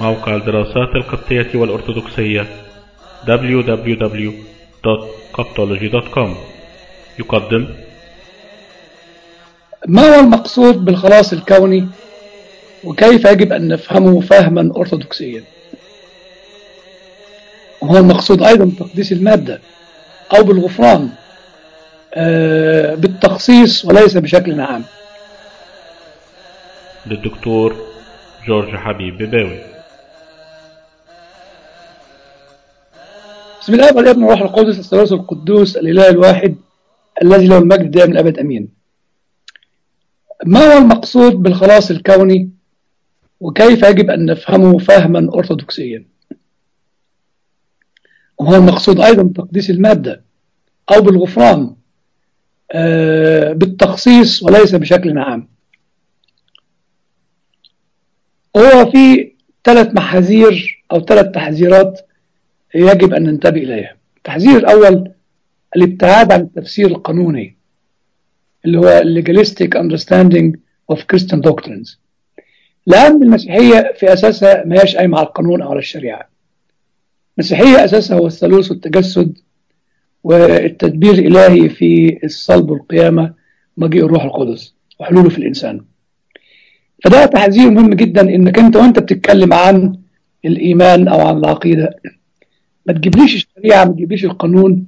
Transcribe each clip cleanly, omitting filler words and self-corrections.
موقع الدراسات القبطية والأرثوذكسية www.coptology.com يقدم. ما هو المقصود بالخلاص الكوني وكيف يجب أن نفهمه فهما أرثوذكسيا؟ وهو المقصود أيضا تقديس المادة أو بالغفران بالتخصيص وليس بشكل عام. للدكتور جورج حبيب بباوي. بسم الله والابن والروح القدس الثالوث القدوس الإله الواحد الذي له المجد دائم الأبد أمين. ما هو المقصود بالخلاص الكوني وكيف يجب أن نفهمه فهما أرثوذكسيا؟ وهو المقصود أيضا تقديس المادة أو بالغفران بالتخصيص وليس بشكل عام. هو في 3 محاذير أو 3 تحذيرات يجب أن ننتبه إليها. التحذير الأول الابتعاد عن التفسير القانوني اللي هو legalistic understanding of Christian doctrines، لأن المسيحية في أساسها ما هيش قايمة على القانون أو على الشريعة. المسيحية أساسها هو الثالوث والتجسد والتدبير الإلهي في الصلب والقيامة ومجيء الروح القدس وحلوله في الإنسان. فده تحذير مهم جدا، إنك أنت وأنت بتتكلم عن الإيمان أو عن العقيدة ما تجيبليش الشريعة، ما تجيبليش القانون،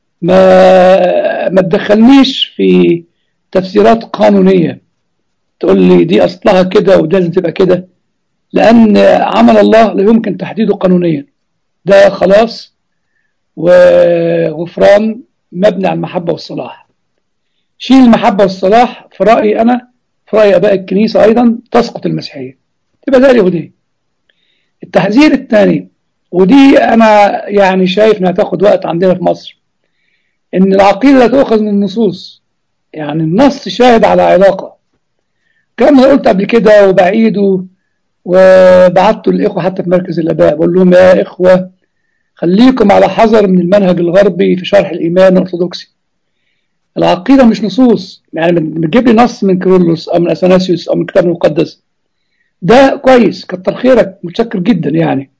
ما تدخلنيش في تفسيرات قانونية تقول لي دي أصلها كده وده لازم تبقى كده، لأن عمل الله لا يمكن تحديده قانونيا. ده خلاص وغفران مبني على المحبة والصلاح. شيل المحبة والصلاح في رأيي أنا، في رأي آباء الكنيسة أيضا، تسقط المسيحية، تبقى زي اليهودية. التحذير الثاني، ودي أنا يعني شايف إنها تاخد وقت عندنا في مصر، إن العقيدة لا تؤخذ من النصوص. يعني النص شاهد على علاقة، كما قلت قبل كده وبعيده وبعته للإخوة حتى في مركز الآباء، بقول لهم يا إخوة خليكم على حذر من المنهج الغربي في شرح الإيمان الأرثوذكسي. العقيدة مش نصوص، يعني بتجيب لي نص من كيرلس أو من أثناسيوس أو من الكتاب المقدس، ده كويس، كتر خيرك، متشكر جدا يعني،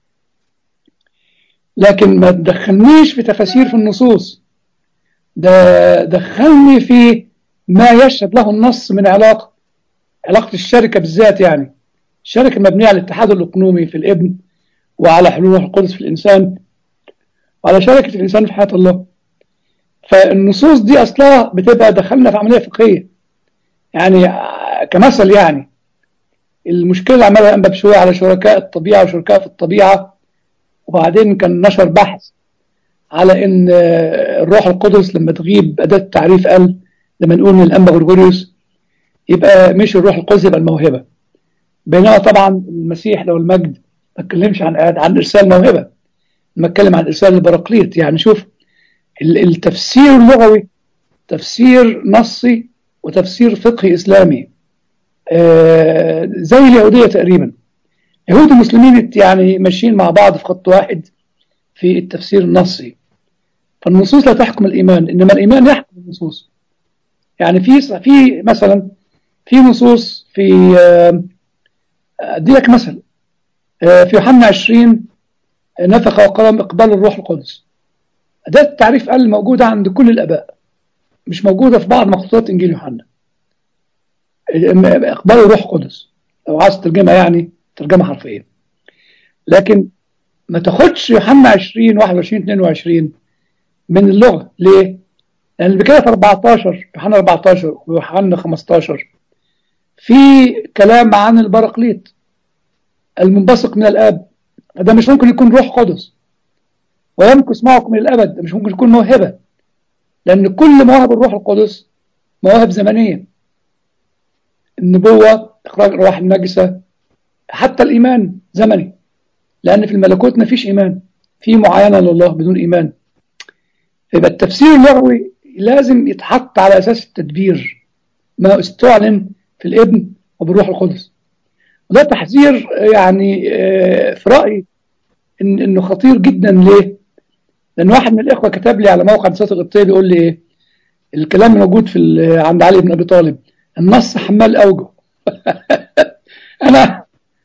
لكن ما تدخلنيش في تفاسير في النصوص. ده دخلني في ما يشهد له النص من علاقة الشركة بالذات، يعني الشركة مبنية على الاتحاد الإقنومي في الابن وعلى حلول الروح القدس في الإنسان وعلى شركة الإنسان في حياة الله. فالنصوص دي أصلها بتبقى دخلنا في عملية فقهية. يعني كمثل، يعني المشكلة اللي عملها أنبا بشوية على شركاء الطبيعة وشركاء في الطبيعة، وبعدين كان نشر بحث على إن الروح القدس لما تغيب أداة التعريف قال لما نقول من الأنبا غرغوريوس يبقى مش الروح القدس، يبقى الموهبة. بينما طبعا المسيح لو المجد ما اتكلمش عن إرسال موهبة، لما اتكلم عن إرسال البراقليط. يعني شوف التفسير اللغوي تفسير نصي وتفسير فقهي إسلامي، زي اليهودية تقريبا. يهود المسلمين يعني ماشيين مع بعض في خط واحد في التفسير النصي. فالنصوص لا تحكم الإيمان، إنما الإيمان يحكم النصوص. يعني في مثلا في نصوص في أدي لك مثل في يوحنا 20 نفخ وقال إقبال الروح القدس. أداة التعريف قال موجودة عند كل الآباء، مش موجودة في بعض مخطوطات إنجيل يوحنا. إقبال الروح القدس لو عايز ترجمها يعني ترجمة حرفيا، لكن ما تاخدش يوحنا 20 21 22 من اللغة. ليه؟ لأن بكده في 14 يوحنا 14 ويوحنا 15 في كلام عن البراقليط المنبثق من الآب. ده مش ممكن يكون روح قدس ويمكث معكم من الأبد، ده مش ممكن يكون موهبة، لأن كل مواهب الروح القدس مواهب زمنية. النبوة، إخراج الأرواح النجسة، حتى الإيمان زمني، لأن في الملكوت ما فيش إيمان، في معاينة لله بدون إيمان. يبقى التفسير اللغوي لازم يتحط على أساس التدبير، ما استعلن في الابن وبالروح القدس. وده تحذير يعني في رأيي إنه خطير جدا. ليه؟ لأن واحد من الإخوة كتب لي على موقع الدراسات القبطية بيقول لي إيه الكلام موجود عند علي بن أبي طالب، النص حمال أوجه. أنا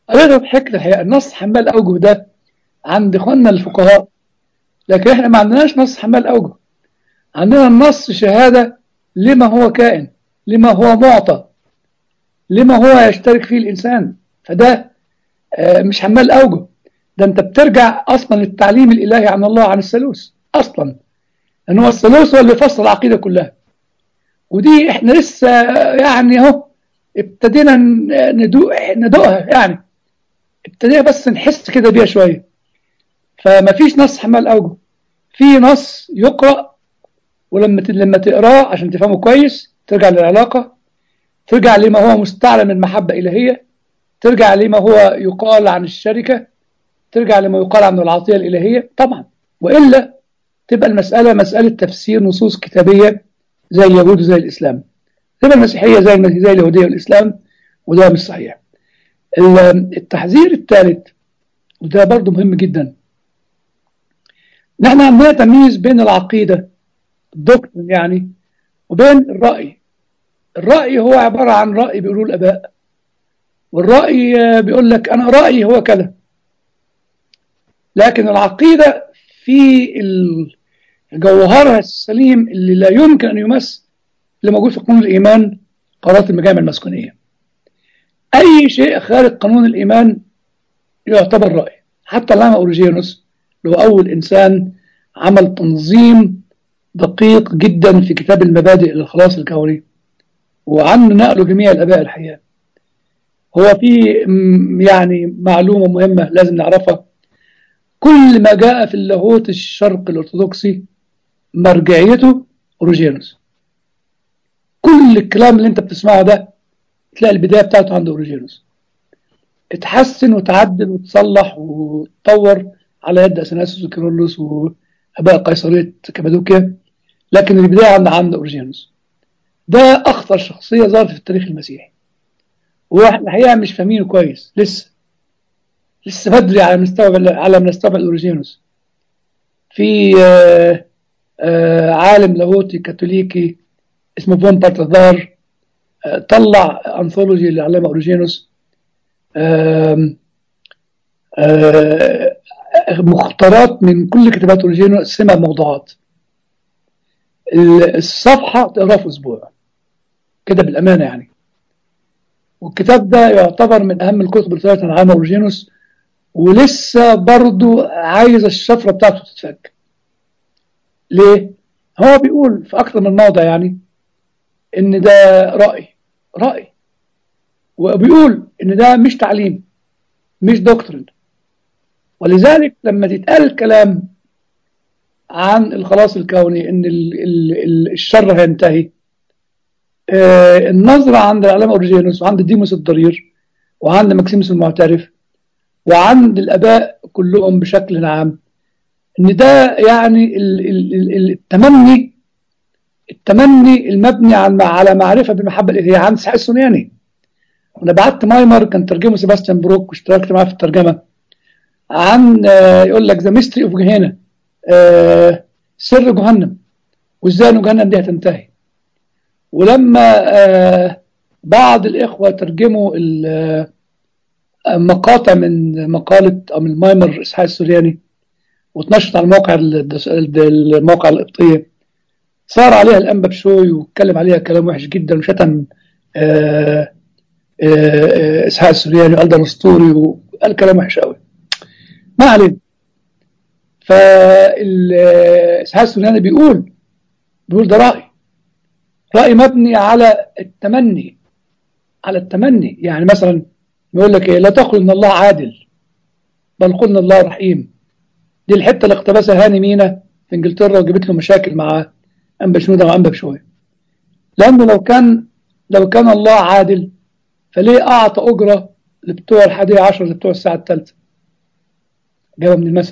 قريتها ضحكت الحقيقة. النص حمال أوجه ده عند إخواننا الفقهاء، لكن إحنا ما عندناش نص حمال أوجه. عندنا النص شهادة لما هو كائن، لما هو معطى، لما هو يشترك فيه الإنسان. فده مش حمال أوجه. ده أنت بترجع أصلا للتعليم الإلهي عن الله، عن الثالوث أصلا، لأن هو الثالوث هو اللي يفصل العقيدة كلها. ودي إحنا لسه يعني أهو ابتدينا ندوقها يعني، ابتدينا بس نحس كده بيها شوية. فما فيش نص حمال أوجه. في نص يقرأ، ولما تقراه عشان تفهمه كويس ترجع للعلاقة، ترجع لما هو مستعلى من محبة إلهية، ترجع لما هو يقال عن الشركة، ترجع لما يقال عن العطية الإلهية طبعا. وإلا تبقى المسألة مسألة تفسير نصوص كتابية زي اليهود وزي الإسلام، تبقى المسيحية زي اليهودية والإسلام، وده مش صحيح. التحذير الثالث، وده برضو مهم جدا، نحن عندنا تمييز بين العقيدة الدكتور يعني وبين الرأي. الرأي هو عبارة عن رأي بيقولوه الآباء، والرأي بيقول لك أنا رأيي هو كذا. لكن العقيدة في جوهرها السليم اللي لا يمكن أن يمس، اللي موجود في قانون الإيمان، قرارات المجامع المسكونية. أي شيء خارج قانون الإيمان يعتبر رأي. حتى العلامة أوريجينوس اللي هو أول إنسان عمل تنظيم دقيق جدا في كتاب المبادئ للخلاص الكوني، وعن نقله جميع الآباء الحقيقة. هو في يعني معلومة مهمة لازم نعرفها: كل ما جاء في اللاهوت الشرق الأرثوذكسي مرجعيته أوريجينوس. كل الكلام اللي انت بتسمعه ده تلاقي البداية بتاعته عند أوريجينوس. اتحسن وتعدل وتصلح وتطور على يد أثناسيوس وكيرلس وآباء قيصرية كابادوكيا، لكن البداية عند أوريجينوس. ده أخطر شخصية ظهرت في التاريخ المسيحي، واحنا الحقيقة مش فاهمينه كويس لسه بدري على ما نستوعب أوريجينوس. في عالم لاهوتي كاثوليكي اسمه فون بارتادار طلع أنثولوجي للعلامة أوريجينوس، مختارات من كل كتابات أوريجينوس، سمع موضوعات. الصفحة تقراها في أسبوع كده بالأمانة يعني. والكتاب ده يعتبر من أهم الكتب اللي طلعت عن العلامة أوريجينوس، ولسه برضو عايز الشفرة بتاعته تتفك. ليه؟ هو بيقول في أكثر من موضع يعني إن ده رأي، وبيقول إن ده مش تعليم، مش دكتورين. ولذلك لما تتقال الكلام عن الخلاص الكوني إن الشر هينتهي، النظرة عند العلامة أوريجينوس وعند ديموس الضرير وعند ماكسيموس المعترف وعند الآباء كلهم بشكل عام، إن ده يعني التمني المبني على معرفة بالمحبة الإلهية عند إسحاق السورياني. أنا بعت مايمر كان ترجمه سيباستيان بروك واشتركت معاه في الترجمة، عن يقول لك ذا ميستري اوف جهنم، سر جهنم وازاي ان جهنم دي هتنتهي. ولما بعض الإخوة ترجموا مقاطع من مقالة أو من مايمر إسحاق السورياني واتنشرت على المواقع القبطية، صار عليها الأنبا بشوي واتكلم عليها كلام وحش جدا وشتم إسحاق السورياني وقال ده نسطوري وقال كلام وحش قوي. ما علينا. فإسحاق السورياني بيقول ده رأي مبني على التمني. يعني مثلا يقول لك لا تقل ان الله عادل بل قل ان الله رحيم. دي الحته اللي اقتبسها هاني مينا في انجلترا وجابت له مشاكل مع انبا شنوده وانبا بشويه، لانه لو كان الله عادل فليه اعطى اجره لبتوع 11 لبتوع الساعه الثالثه؟ جابها من المثل.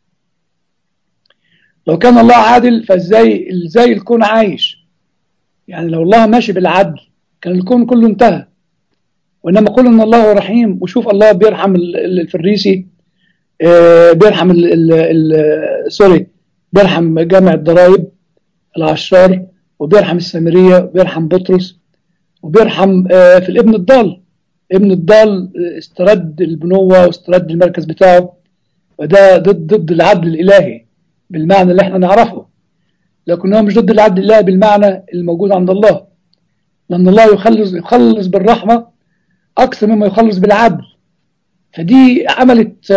لو كان الله عادل فازاي الكون عايش؟ يعني لو الله ماشي بالعدل كان الكون كله انتهى. وانما قل ان الله رحيم، وشوف الله بيرحم الفريسي، بيرحم سوري، بيرحم جامع الضرائب العشار، وبيرحم السامرية، وبيرحم بطرس، وبيرحم في الابن الضال. ابن الضال استرد البنوة واسترد المركز بتاعه، وده ضد العدل الإلهي بالمعنى اللي احنا نعرفه، لكنه مش ضد العدل الإلهي بالمعنى الموجود عند الله، لأن الله يخلص بالرحمة أكثر مما يخلص بالعدل. فدي عملت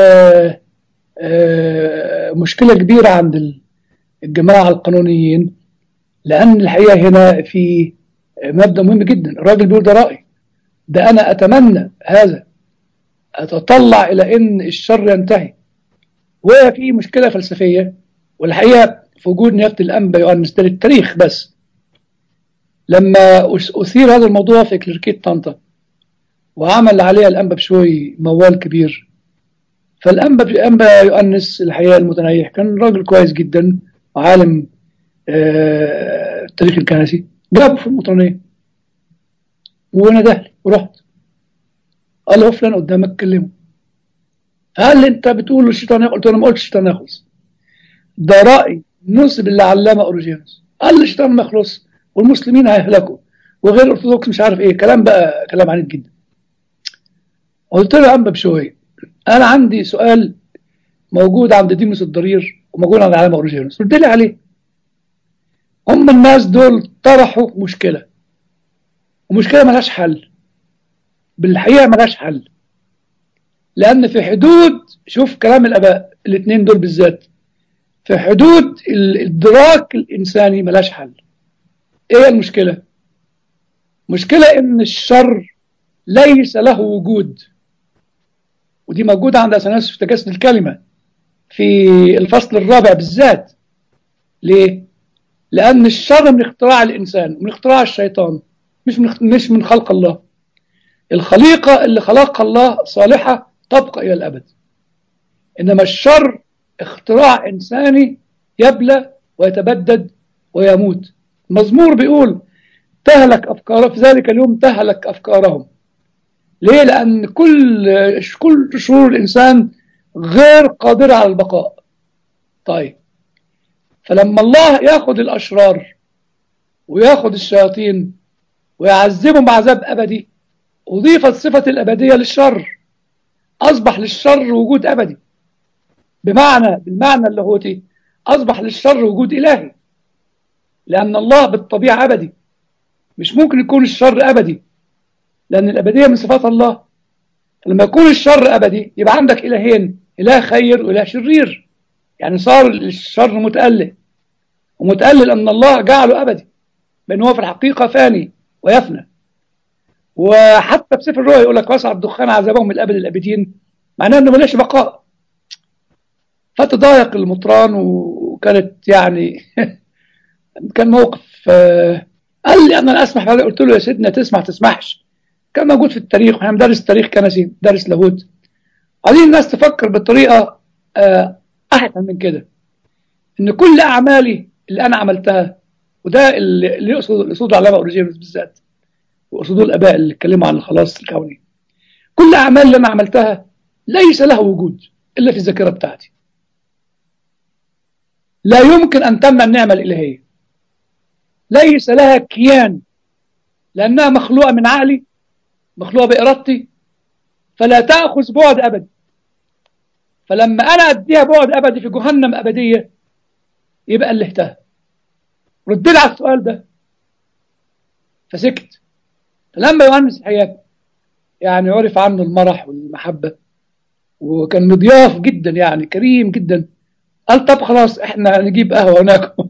مشكلة كبيرة عند الجماعة القانونيين، لأن الحقيقة هنا في مبدأ مهم جدا. الراجل بيقول ده رأي، ده أنا أتمنى هذا، أتطلع إلى أن الشر ينتهي. وفي مشكلة فلسفية، والحقيقة في وجود نيافة الأنبا يؤنس ده للتاريخ بس، لما أثير هذا الموضوع في كليركية طنطا وعمل عليها الأنبا بشوي موال كبير، فالأنبا يؤنس الحقيقة المتنيح كان راجل كويس جدا وعالم التاريخ الكنسي، جابه في المطرانية وندهلي ورحت، قال له فلان قدامك كلمه، قال لي انت بتقول الشيطان ياخذ؟ قلت له انا ما قلتش الشيطان ياخذ، ده راي نسب للعلامه اوريجينوس، قال لي الشيطان ما يخلص والمسلمين هيهلكوا وغير ارثوذكس مش عارف ايه، كلام بقى كلام عنيف جدا. قلت له يا انبا بشوي، انا عندي سؤال موجود عند ديموس الضرير وموجود عند العلامه اوريجينوس، قلت لي عليه. هم الناس دول طرحوا مشكله، ومشكله ملهاش حل، بالحقيقه ملهاش حل، لان في حدود، شوف كلام الاباء الاثنين دول بالذات، في حدود الادراك الانساني ملهاش حل. ايه المشكله؟ مشكله ان الشر ليس له وجود، ودي موجوده عند اثناسيوس في تجسد الكلمه في الفصل الرابع بالذات. ليه؟ لان الشر من اختراع الانسان، من اختراع الشيطان، مش من خلق الله. الخليقه اللي خلقها الله صالحه تبقى الى الابد، انما الشر اختراع انساني يبلى ويتبدد ويموت. المزمور بيقول تهلك افكار في ذلك اليوم، تهلك افكارهم. ليه؟ لان كل شرور الانسان غير قادره على البقاء. طيب، فلما الله ياخذ الاشرار وياخذ الشياطين ويعذبهم بعذاب ابدي، اضيفت صفه الابديه للشر، اصبح للشر وجود ابدي، بالمعنى اللاهوتي اصبح للشر وجود الهي، لان الله بالطبيعه ابدي، مش ممكن يكون الشر ابدي لان الابديه من صفات الله. لما يكون الشر ابدي يبقى عندك الهين، اله خير واله شرير، يعني صار الشر متأله، ومتأله لان الله جعله ابدي، بان هو في الحقيقه فاني ويفنى. وحتى في سفر الرؤيا يقول لك وسع الدخان عذابهم من الابد الابدين، معناه انه ملاش بقاء. فتضايق المطران، وكانت يعني كان موقف قال لي انا اسمح، قلت له يا سيدنا تسمح تسمحش، كان موجود في التاريخ واحنا بندرس تاريخ كنسي، دارس لاهوت، عايزين الناس تفكر بطريقه احسن من كده، ان كل اعمالي اللي انا عملتها، وده اللي يقصده علامه اوريجينوس بالذات، ويقصدوه الاباء اللي اتكلموا عن الخلاص الكوني، كل اعمال اللي انا عملتها ليس لها وجود الا في الذاكره بتاعتي، لا يمكن ان تمنع النعمه الالهيه، ليس لها كيان، لانها مخلوقه من عقلي، مخلوقه بارادتي، فلا تاخذ بعد ابدي. فلما انا اديها بعد ابدي في جهنم ابديه، يبقى اللي اهتها. رد لي على السؤال ده. فسكت. فلما يوحنس الحقيقه يعني عرف عنه المرح والمحبه، وكان مضياف جدا يعني كريم جدا، قال طب خلاص احنا نجيب قهوه وناكل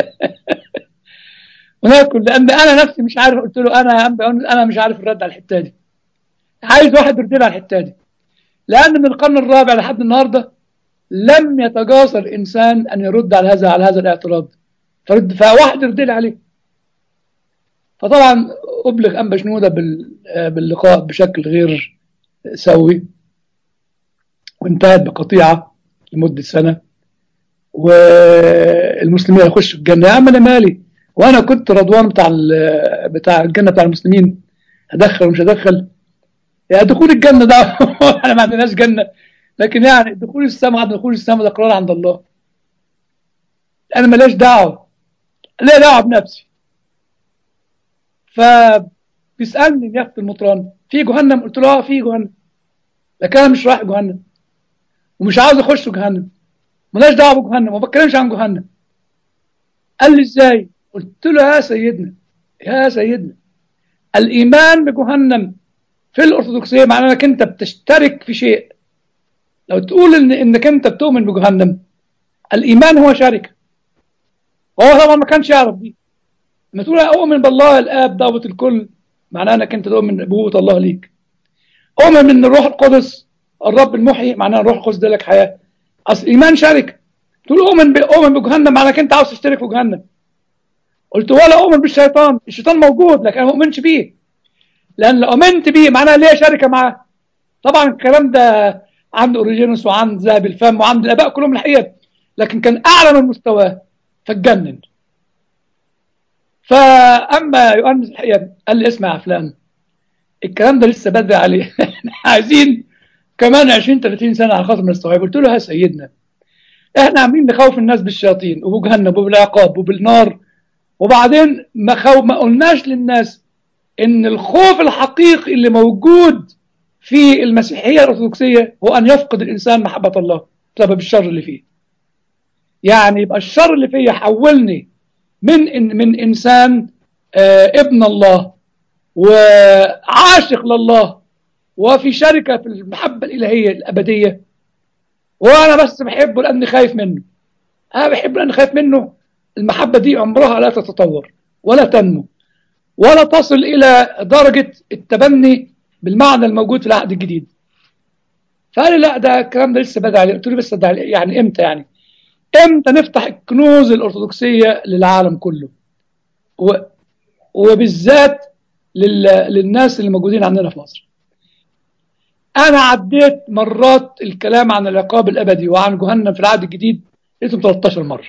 وناكل، لان انا نفسي مش عارف. قلت له انا مش عارف الرد على الحته دي، عايز واحد يرد لي على الحته دي، لان من القرن الرابع لحد النهارده لم يتجاسر انسان ان يرد على هذا الاعتراض، فواحد يرد لي عليه. فطبعا ابلغ انبا شنوده باللقاء بشكل غير سوي، وانتهت بقطيعه لمده سنه، والمسلمين هيخشوا الجنه. يا عم انا مالي، وانا كنت رضوان بتاع الجنه بتاع المسلمين، ادخل ومش ادخل، يعني دخول الجنه ده احنا ما عندناش جنه، لكن يعني دخول السماء، عند دخول السماء ده قرار عند الله، انا ماليش دعوه، لا دعوه بنفسي. فبيقول بيسالني يا اخت المطران في جهنم؟ قلت له في جهنم، لكن انا مش رايح جهنم ومش عاوز اخش جهنم، مالناش دعوه بجهنم وما بتكلمش عن جهنم. قال لي ازاي؟ قلت له يا سيدنا الايمان بجهنم في الارثوذكسيه معناه انك انت بتشترك في شيء. لو تقول انك انت بتؤمن بجهنم، الايمان هو شركه. هو طبعا ما كانش يعرف دي. لما تقول اؤمن بالله الاب ضابط الكل، معناه انك انت تؤمن بنبوه الله ليك. اؤمن ان الروح القدس الرب المحيي، معناه الروح القدس ده لك حياه. اصل الايمان شركه. تقول اؤمن بجهنم، معناه انت عاوز تشترك في جهنم. قلت ولا اؤمن بالشيطان، الشيطان موجود لكن انا ما اؤمنش بيه، لان لو امنت بيه معناها ليا شركه معاه. طبعا الكلام ده عند اوريجينوس وعند ذهب الفم وعند الاباء كلهم الحقيقه، لكن كان اعلى من مستواه فاتجنن. فاما يؤنس الحقيقه قال لي اسمع يا فلان، الكلام ده لسه بدري عليه احنا عايزين كمان 20 30 سنه على خاطر ما نستوعب. قلت له يا سيدنا احنا عاملين نخوف الناس بالشياطين وبجهنم وبالعقاب وبالنار، وبعدين ما قلناش للناس ان الخوف الحقيقي اللي موجود في المسيحيه الارثوذكسيه هو ان يفقد الانسان محبه الله بسبب الشر اللي فيه. يعني يبقى الشر اللي فيه حولني من انسان ابن الله وعاشق لله وفي شركه في المحبه الالهيه الابديه، وانا بس بحبه لاني خايف منه. انا بحبه لاني خايف منه. المحبه دي عمرها لا تتطور ولا تنمو ولا تصل الى درجه التبني بالمعنى الموجود في العهد الجديد. فقال لي لا ده الكلام ده لسه بدري عليه. قلت له بس ده يعني امتى؟ يعني امتى نفتح الكنوز الارثوذكسيه للعالم كله وبالذات للناس اللي موجودين عندنا في مصر؟ انا عديت مرات الكلام عن العقاب الابدي وعن جهنم في العهد الجديد لقيتهم 13 مره.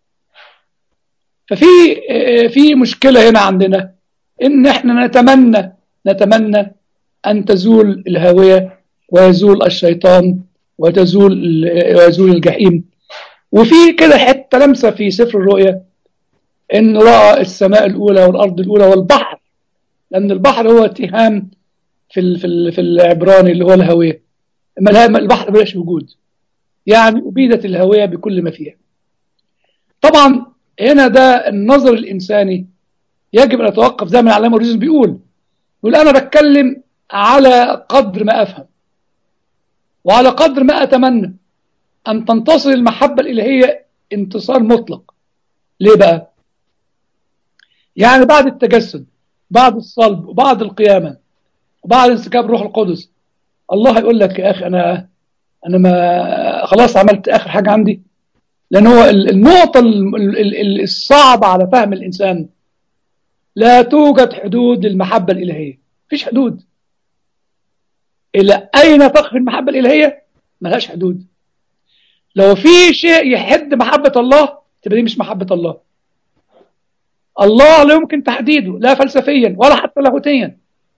ففي في مشكله هنا عندنا، ان احنا نتمنى ان تزول الهاويه ويزول الشيطان ويزول الجحيم. وفي كده حته لمسه في سفر الرؤيا ان راى السماء الاولى والارض الاولى والبحر، لان البحر هو اتهام في العبراني اللي هو الهاويه. اما البحر ملوش وجود، يعني ابيدت الهاويه بكل ما فيها. طبعا هنا ده النظر الانساني يجب ان يتوقف زي ما العلامه اوريجينوس بيقول انا بتكلم على قدر ما افهم وعلى قدر ما اتمنى ان تنتصر المحبه الالهيه انتصار مطلق. ليه بقى؟ يعني بعد التجسد، بعد الصلب وبعد القيامه وبعد انسكاب روح القدس، الله يقول لك يا اخي انا ما خلاص عملت اخر حاجه عندي. لان هو النقطه الصعبه على فهم الانسان، لا توجد حدود للمحبه الالهيه. مفيش حدود. الى اين تقف المحبه الالهيه؟ ملهاش حدود. لو في شيء يحد محبه الله تبقى دي مش محبه الله. الله لا يمكن تحديده لا فلسفيا ولا حتى لاهوتيا.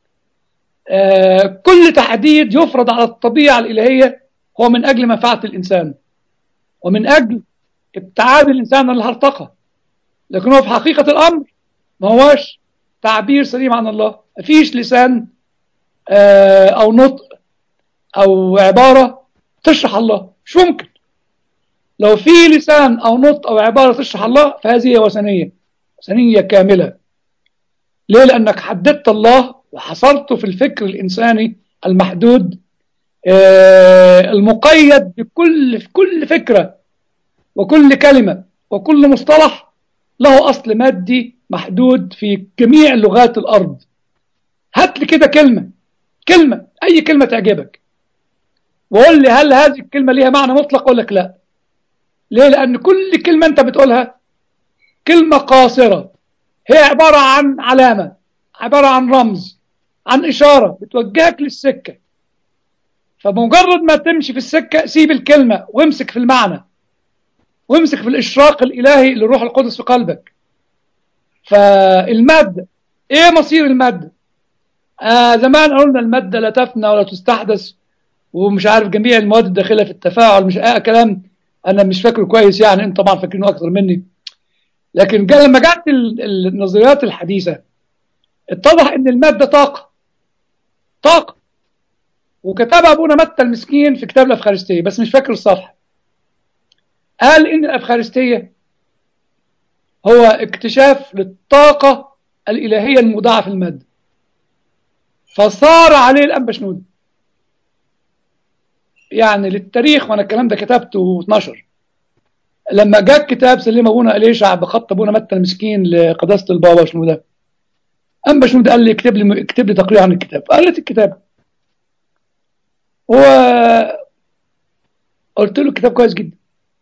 كل تحديد يفرض على الطبيعه الالهيه هو من اجل منفعه الانسان ومن اجل ابتعاد الانسان عن الهرطقه، لكن هو في حقيقه الامر ما هوش تعبير سليم عن الله. مفيش لسان او نطق او عباره تشرح الله، مش ممكن. لو في لسان او نطق او عباره تشرح الله فهذه وثنيه كامله. ليه؟ لانك حددت الله وحصرته في الفكر الانساني المحدود المقيد في كل فكره وكل كلمه وكل مصطلح له اصل مادي محدود في جميع لغات الارض. هات لي كده كلمه اي كلمه تعجبك وقول لي هل هذه الكلمه ليها معنى مطلق؟ اقول لك لا. ليه؟ لان كل كلمه انت بتقولها كلمه قاصره، هي عباره عن علامه، عباره عن رمز، عن اشاره بتوجهك للسكه. فمجرد ما تمشي في السكه سيب الكلمه وامسك في المعنى وامسك في الاشراق الالهي للروح القدس في قلبك. فالماده، ايه مصير الماده؟ زمان قلنا الماده لا تفنى ولا تستحدث ومش عارف جميع المواد الداخله في التفاعل، مش كلام انا مش فاكره كويس، يعني انت طبعا فاكرينه اكتر مني. لكن لما جت النظريات الحديثه اتضح ان المادة طاقة. وكتبها ابونا متى المسكين في كتاب الافخارستية، بس مش فاكر الصفحة. قال ان الافخارستية هو اكتشاف للطاقة الالهية المودعة في المادة، فصار عليه الانبا شنودة. يعني للتاريخ، وانا الكلام ده كتبته واتنشر، لما جاء كتاب سليم ابونا اليشع بخط ابونا متى المسكين لقداسة البابا شنودة، انبا شنودة قال لي اكتب لي تقرير عن الكتاب. قريت الكتاب، وقلت له الكتاب كويس جدا.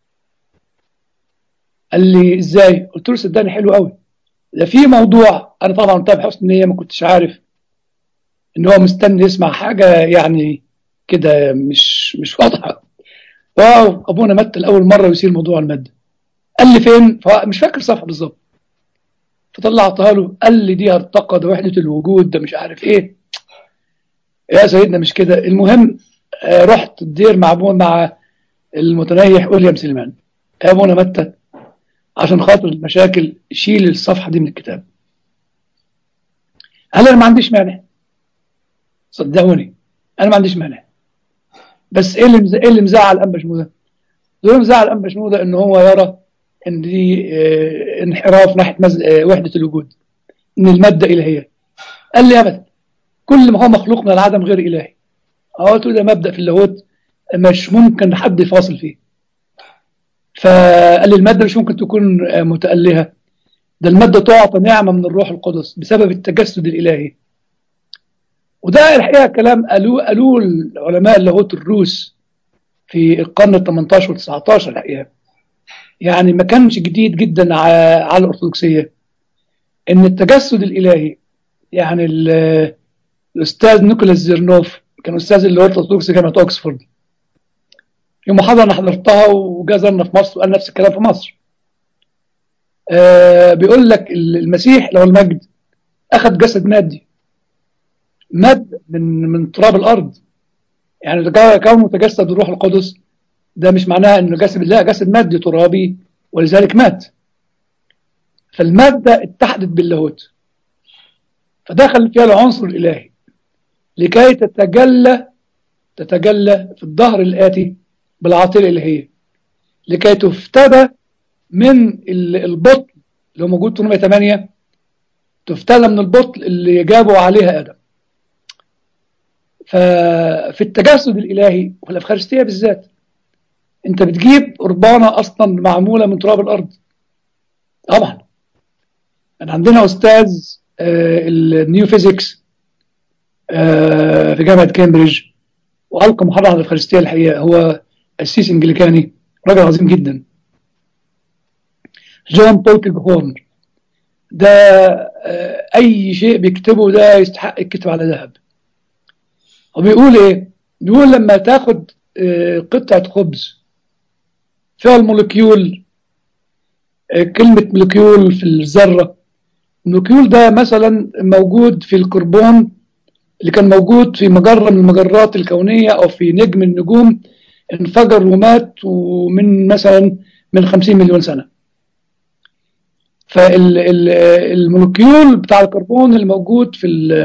قال لي ازاي؟ قلت له صدقني حلو قوي. ده في موضوع انا طبعا قلتها بحسن نيه، ما كنتش عارف ان هو مستني يسمع حاجه يعني كده مش واضحه. واو، ابونا متى لاول مره يثير موضوع الماده. قال لي فين؟ مش فاكر صفحه بالظبط. فطلعتها له، قال لي دي ارتقى، ده وحده الوجود، ده مش عارف ايه. يا سيدنا مش كده. المهم، رحت الدير مع المتنيح ويليام سليمان. يا ابونا متى، عشان خاطر المشاكل شيل الصفحه دي من الكتاب. قال انا ما عنديش مانع، صدقوني انا ما عنديش مانع. بس ايه اللي مزعل انبا شنودة؟ اللي مزعل انبا شنودة ان هو يرى ان دي انحراف ناحيه وحده الوجود، ان الماده الهيه. قال لي ابدا، كل ما هو مخلوق من العدم غير الهي. قلت له ده مبدا في اللاهوت مش ممكن حد يفاصل فيه. فقال لي الماده مش ممكن تكون متالهه، ده الماده تعطى نعمه من الروح القدس بسبب التجسد الالهي. وده الحقيقه كلام قالوه العلماء اللاهوت الروس في القرن ال 18 وال 19 الحقيقه. يعني ما كانش جديد جدا على الارثوذكسيه ان التجسد الالهي. يعني الاستاذ نيكولاس زيرنوف كان استاذ اللاهوت الارثوذكسي جامعه اوكسفورد، في محاضره انا حضرتها وجا زارنا في مصر وقال نفس الكلام في مصر. بيقول لك المسيح لو المجد اخذ جسد مادي، ماد من تراب الارض. يعني كونه تجسد الروح القدس، ده مش معناه انه جسد، لا، جسد مادي ترابي ولذلك مات. فالماده اتحدت باللاهوت، فدخل فيها العنصر الالهي لكي تتجلى في الظهر الآتي بالعطية الإلهية، لكي تفتدى من البطل اللي هو موجود في 8، تفتدى من البطل اللي جابوا عليها آدم. ففي التجسد الإلهي وفي الأفخارستية بالذات، أنت بتجيب قربانة أصلا معمولة من تراب الأرض. طبعا كان عندنا أستاذ النيو فيزيكس في جامعة كامبريدج، وألقى محاضرة عن الأفخارستية. الحقيقة هو قسيس إنجليكاني، راجل عظيم جدا، جون بولتج هورن. ده اي شيء بيكتبه ده يستحق الكتب على ذهب. وبيقول ايه؟ بيقول لما تاخد قطعة خبز فيها المولكيول، كلمة مولكيول في الذرة، المولكيول ده مثلا موجود في الكربون اللي كان موجود في مجرة من المجرات الكونية أو في نجم النجوم انفجر ومات، ومن مثلا من 50 مليون سنة. فالمولكيول بتاع الكربون الموجود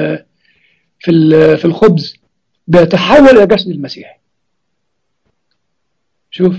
في الخبز بيتحول الى جسد المسيح. شوف،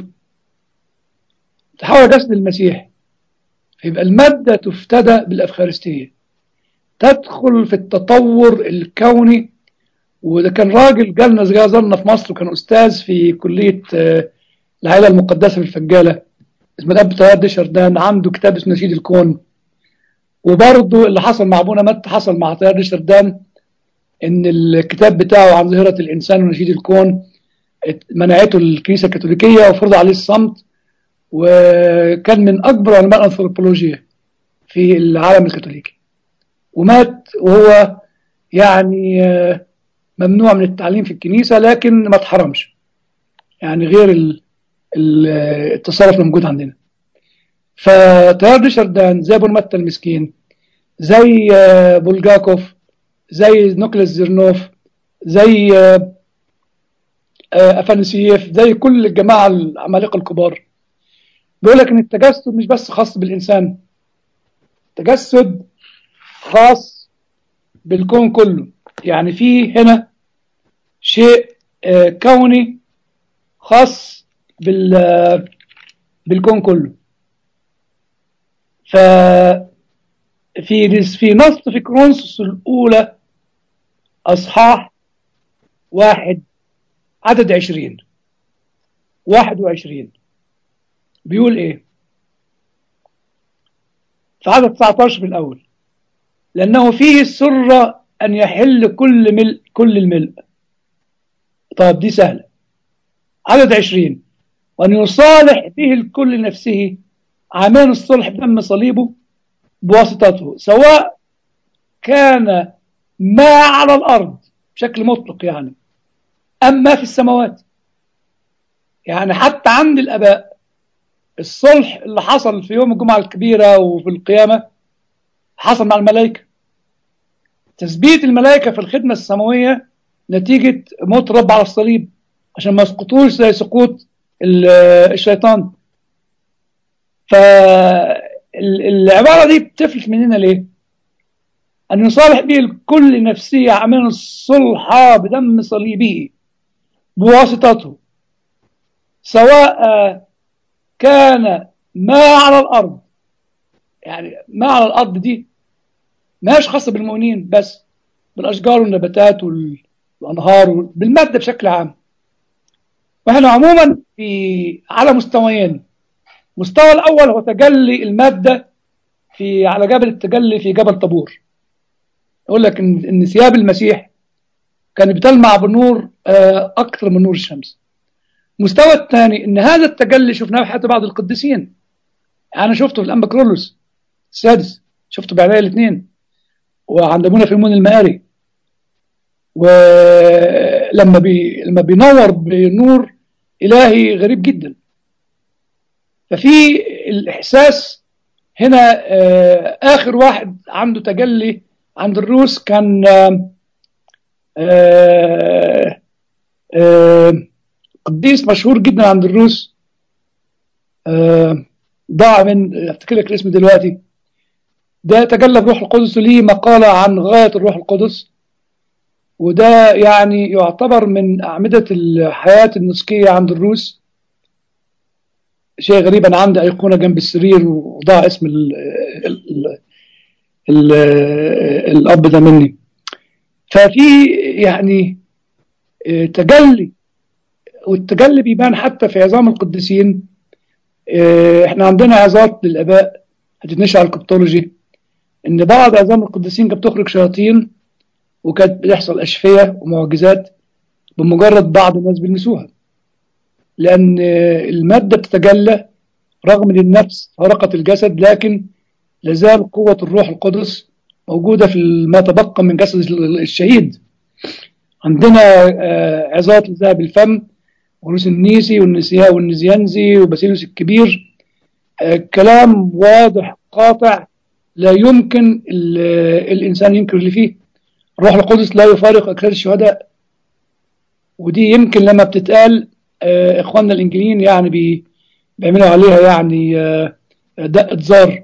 تحول جسد المسيح، يبقى المادة تفتدى بالأفخارستية، تدخل في التطور الكوني. وده كان راجل جالنا زارنا في مصر، وكان أستاذ في كلية العائلة المقدسة في الفجالة، اسمه الأب طيار ديشاردان، عنده كتاب اسمه نشيد الكون. وبرضه اللي حصل مع أبونا مت حصل مع طيار ديشاردان، إن الكتاب بتاعه عن ظاهرة الإنسان ونشيد الكون منعته الكنيسة الكاثوليكية وفرض عليه الصمت، وكان من أكبر علماء الأنثروبولوجيا في العالم الكاثوليكي، ومات وهو يعني ممنوع من التعليم في الكنيسة، لكن ما اتحرمش، يعني غير التصرف اللي موجود عندنا. فتيار ريشاردان زي متى المسكين، زي بولجاكوف، زي نيكولاس زيرنوف، زي أفانسييف، زي كل الجماعة العمالقة الكبار، بيقول لك ان التجسد مش بس خاص بالانسان، تجسد خاص بالكون كله. يعني في هنا شيء كوني خاص بالكون كله. ففي نص في كورنثوس الأولى أصحاح 1 عدد 21 بيقول إيه؟ في عدد 19 بالأول: لأنه فيه السر أن يحل كل الملء. طب دي سهلة. عدد 20: وأن يصالح به الكل نفسه، عامل الصلح بدم صليبه بواسطته، سواء كان ما على الأرض بشكل مطلق يعني أما في السماوات. يعني حتى عند الآباء الصلح اللي حصل في يوم الجمعة الكبيرة وفي القيامة حصل مع الملائكة. تثبيت الملائكة في الخدمة السماوية نتيجة موت الرب على الصليب عشان ما يسقطوش زي سقوط الشيطان. فالعبارة دي بتفلت مننا ليه؟ أن يصالح به الكل نفسه، عامل الصلح بدم صليبه بواسطته، سواء كان ما على الأرض. يعني ما على الأرض دي ماش خاصة بالمؤمنين بس، بالأشجار والنباتات والأنهار بالمادة بشكل عام. وإحنا عموما على مستويين. المستوى الأول هو تجلي المادة على جبل التجلي في جبل طابور. يقول لك إن ثياب المسيح كانت بتلمع بنور أكثر من نور الشمس. المستوى الثاني إن هذا التجلي شفناه حتى بعض القديسين. أنا شفته في الأنبا كرولوس السادس، شفته بعدها الاثنين، وعند ابونا فيلمون المقاري. ولما لما بينور بنور إلهي غريب جدا. ففي الإحساس هنا. آخر واحد عنده تجلي عند الروس كان قديس مشهور جدا عند الروس، ضاع من افتكر لك الاسم دلوقتي. ده تجلى بروح القدس، ليه مقالة عن غاية الروح القدس، وده يعني يعتبر من أعمدة الحياة النسكية عند الروس. شيء غريب، أنا عندي أيقونة جنب السرير وضاع اسم ال الأب ده مني. ففي يعني تجلي، والتجلي بيبان حتى في عظام القديسين. احنا عندنا عظات للآباء هتتنشر على الكبتولوجي إن بعض عظام القديسين كانت بتخرج شياطين، وكانت بتحصل أشفية ومعجزات بمجرد بعض الناس بيلمسوها، لأن المادة بتتجلى رغم أن النفس فارقت الجسد، لكن لازال قوة الروح القدس موجودة في ما تبقى من جسد الشهيد. عندنا عظات لذهب الفم ورؤوس النيسي والنسياء والنزيانزي وباسيلوس الكبير. كلام واضح قاطع لا يمكن الإنسان ينكر اللي فيه. الروح القدس لا يفارق أجساد الشهداء، ودي يمكن لما بتتقال إخواننا الإنجليين يعني بيعملوا عليها يعني دقة زار.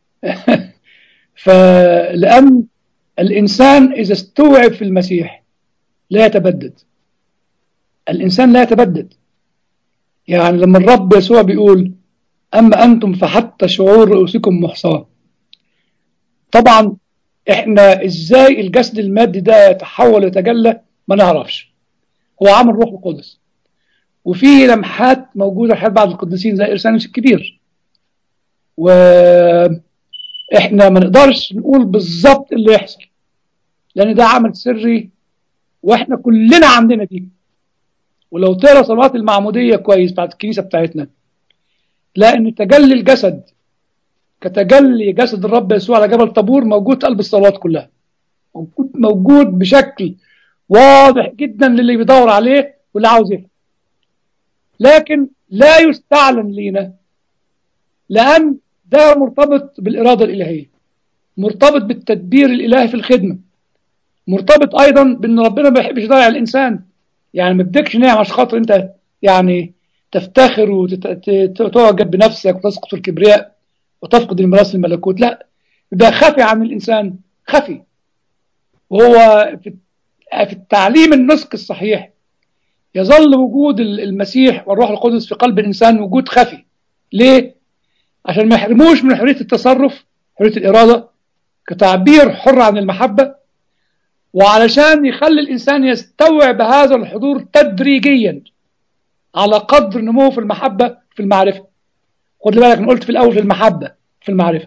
فلأن الإنسان إذا استوعب في المسيح لا يتبدد. الإنسان لا يتبدد. يعني لما الرب يسوع بيقول أما أنتم فحتى شعور رؤوسكم محصاة. طبعا إحنا إزاي الجسد المادي ده يتحول ويتجلى ما نعرفش، هو عمل روح القدس. وفي لمحات موجودة في بعض القديسين زي إرسانوس الكبير، وإحنا ما نقدرش نقول بالظبط اللي يحصل لأن ده عمل سري وإحنا كلنا عندنا دي. ولو تقرا صلوات المعمودية كويس بتاعت الكنيسة بتاعتنا تلاقي إن تجلي الجسد كتجلي جسد الرب يسوع على جبل طابور موجود في قلب الصلوات كلها، موجود بشكل واضح جدا للي بيدور عليه واللي عاوز يفهم. لكن لا يستعلن لينا لأن ده مرتبط بالإرادة الإلهية، مرتبط بالتدبير الإلهي في الخدمة، مرتبط أيضا بأن ربنا ما بيحبش يضيع الإنسان. يعني ما بدكش نعم عشان خاطر أنت يعني تفتخر وتعجب بنفسك وتسقط في الكبرياء وتفقد الميراث الملكوت. لا، ده خفي عن الإنسان، خفي. وهو في التعليم النسك الصحيح يظل وجود المسيح والروح القدس في قلب الإنسان وجود خفي. ليه؟ عشان ما يحرموش من حرية التصرف، حرية الإرادة كتعبير حر عن المحبة، وعلشان يخلي الإنسان يستوعب هذا الحضور تدريجيا على قدر نموه في المحبة في المعرفة. خد بالك أنا قلت في الأول في المحبة في المعرفة.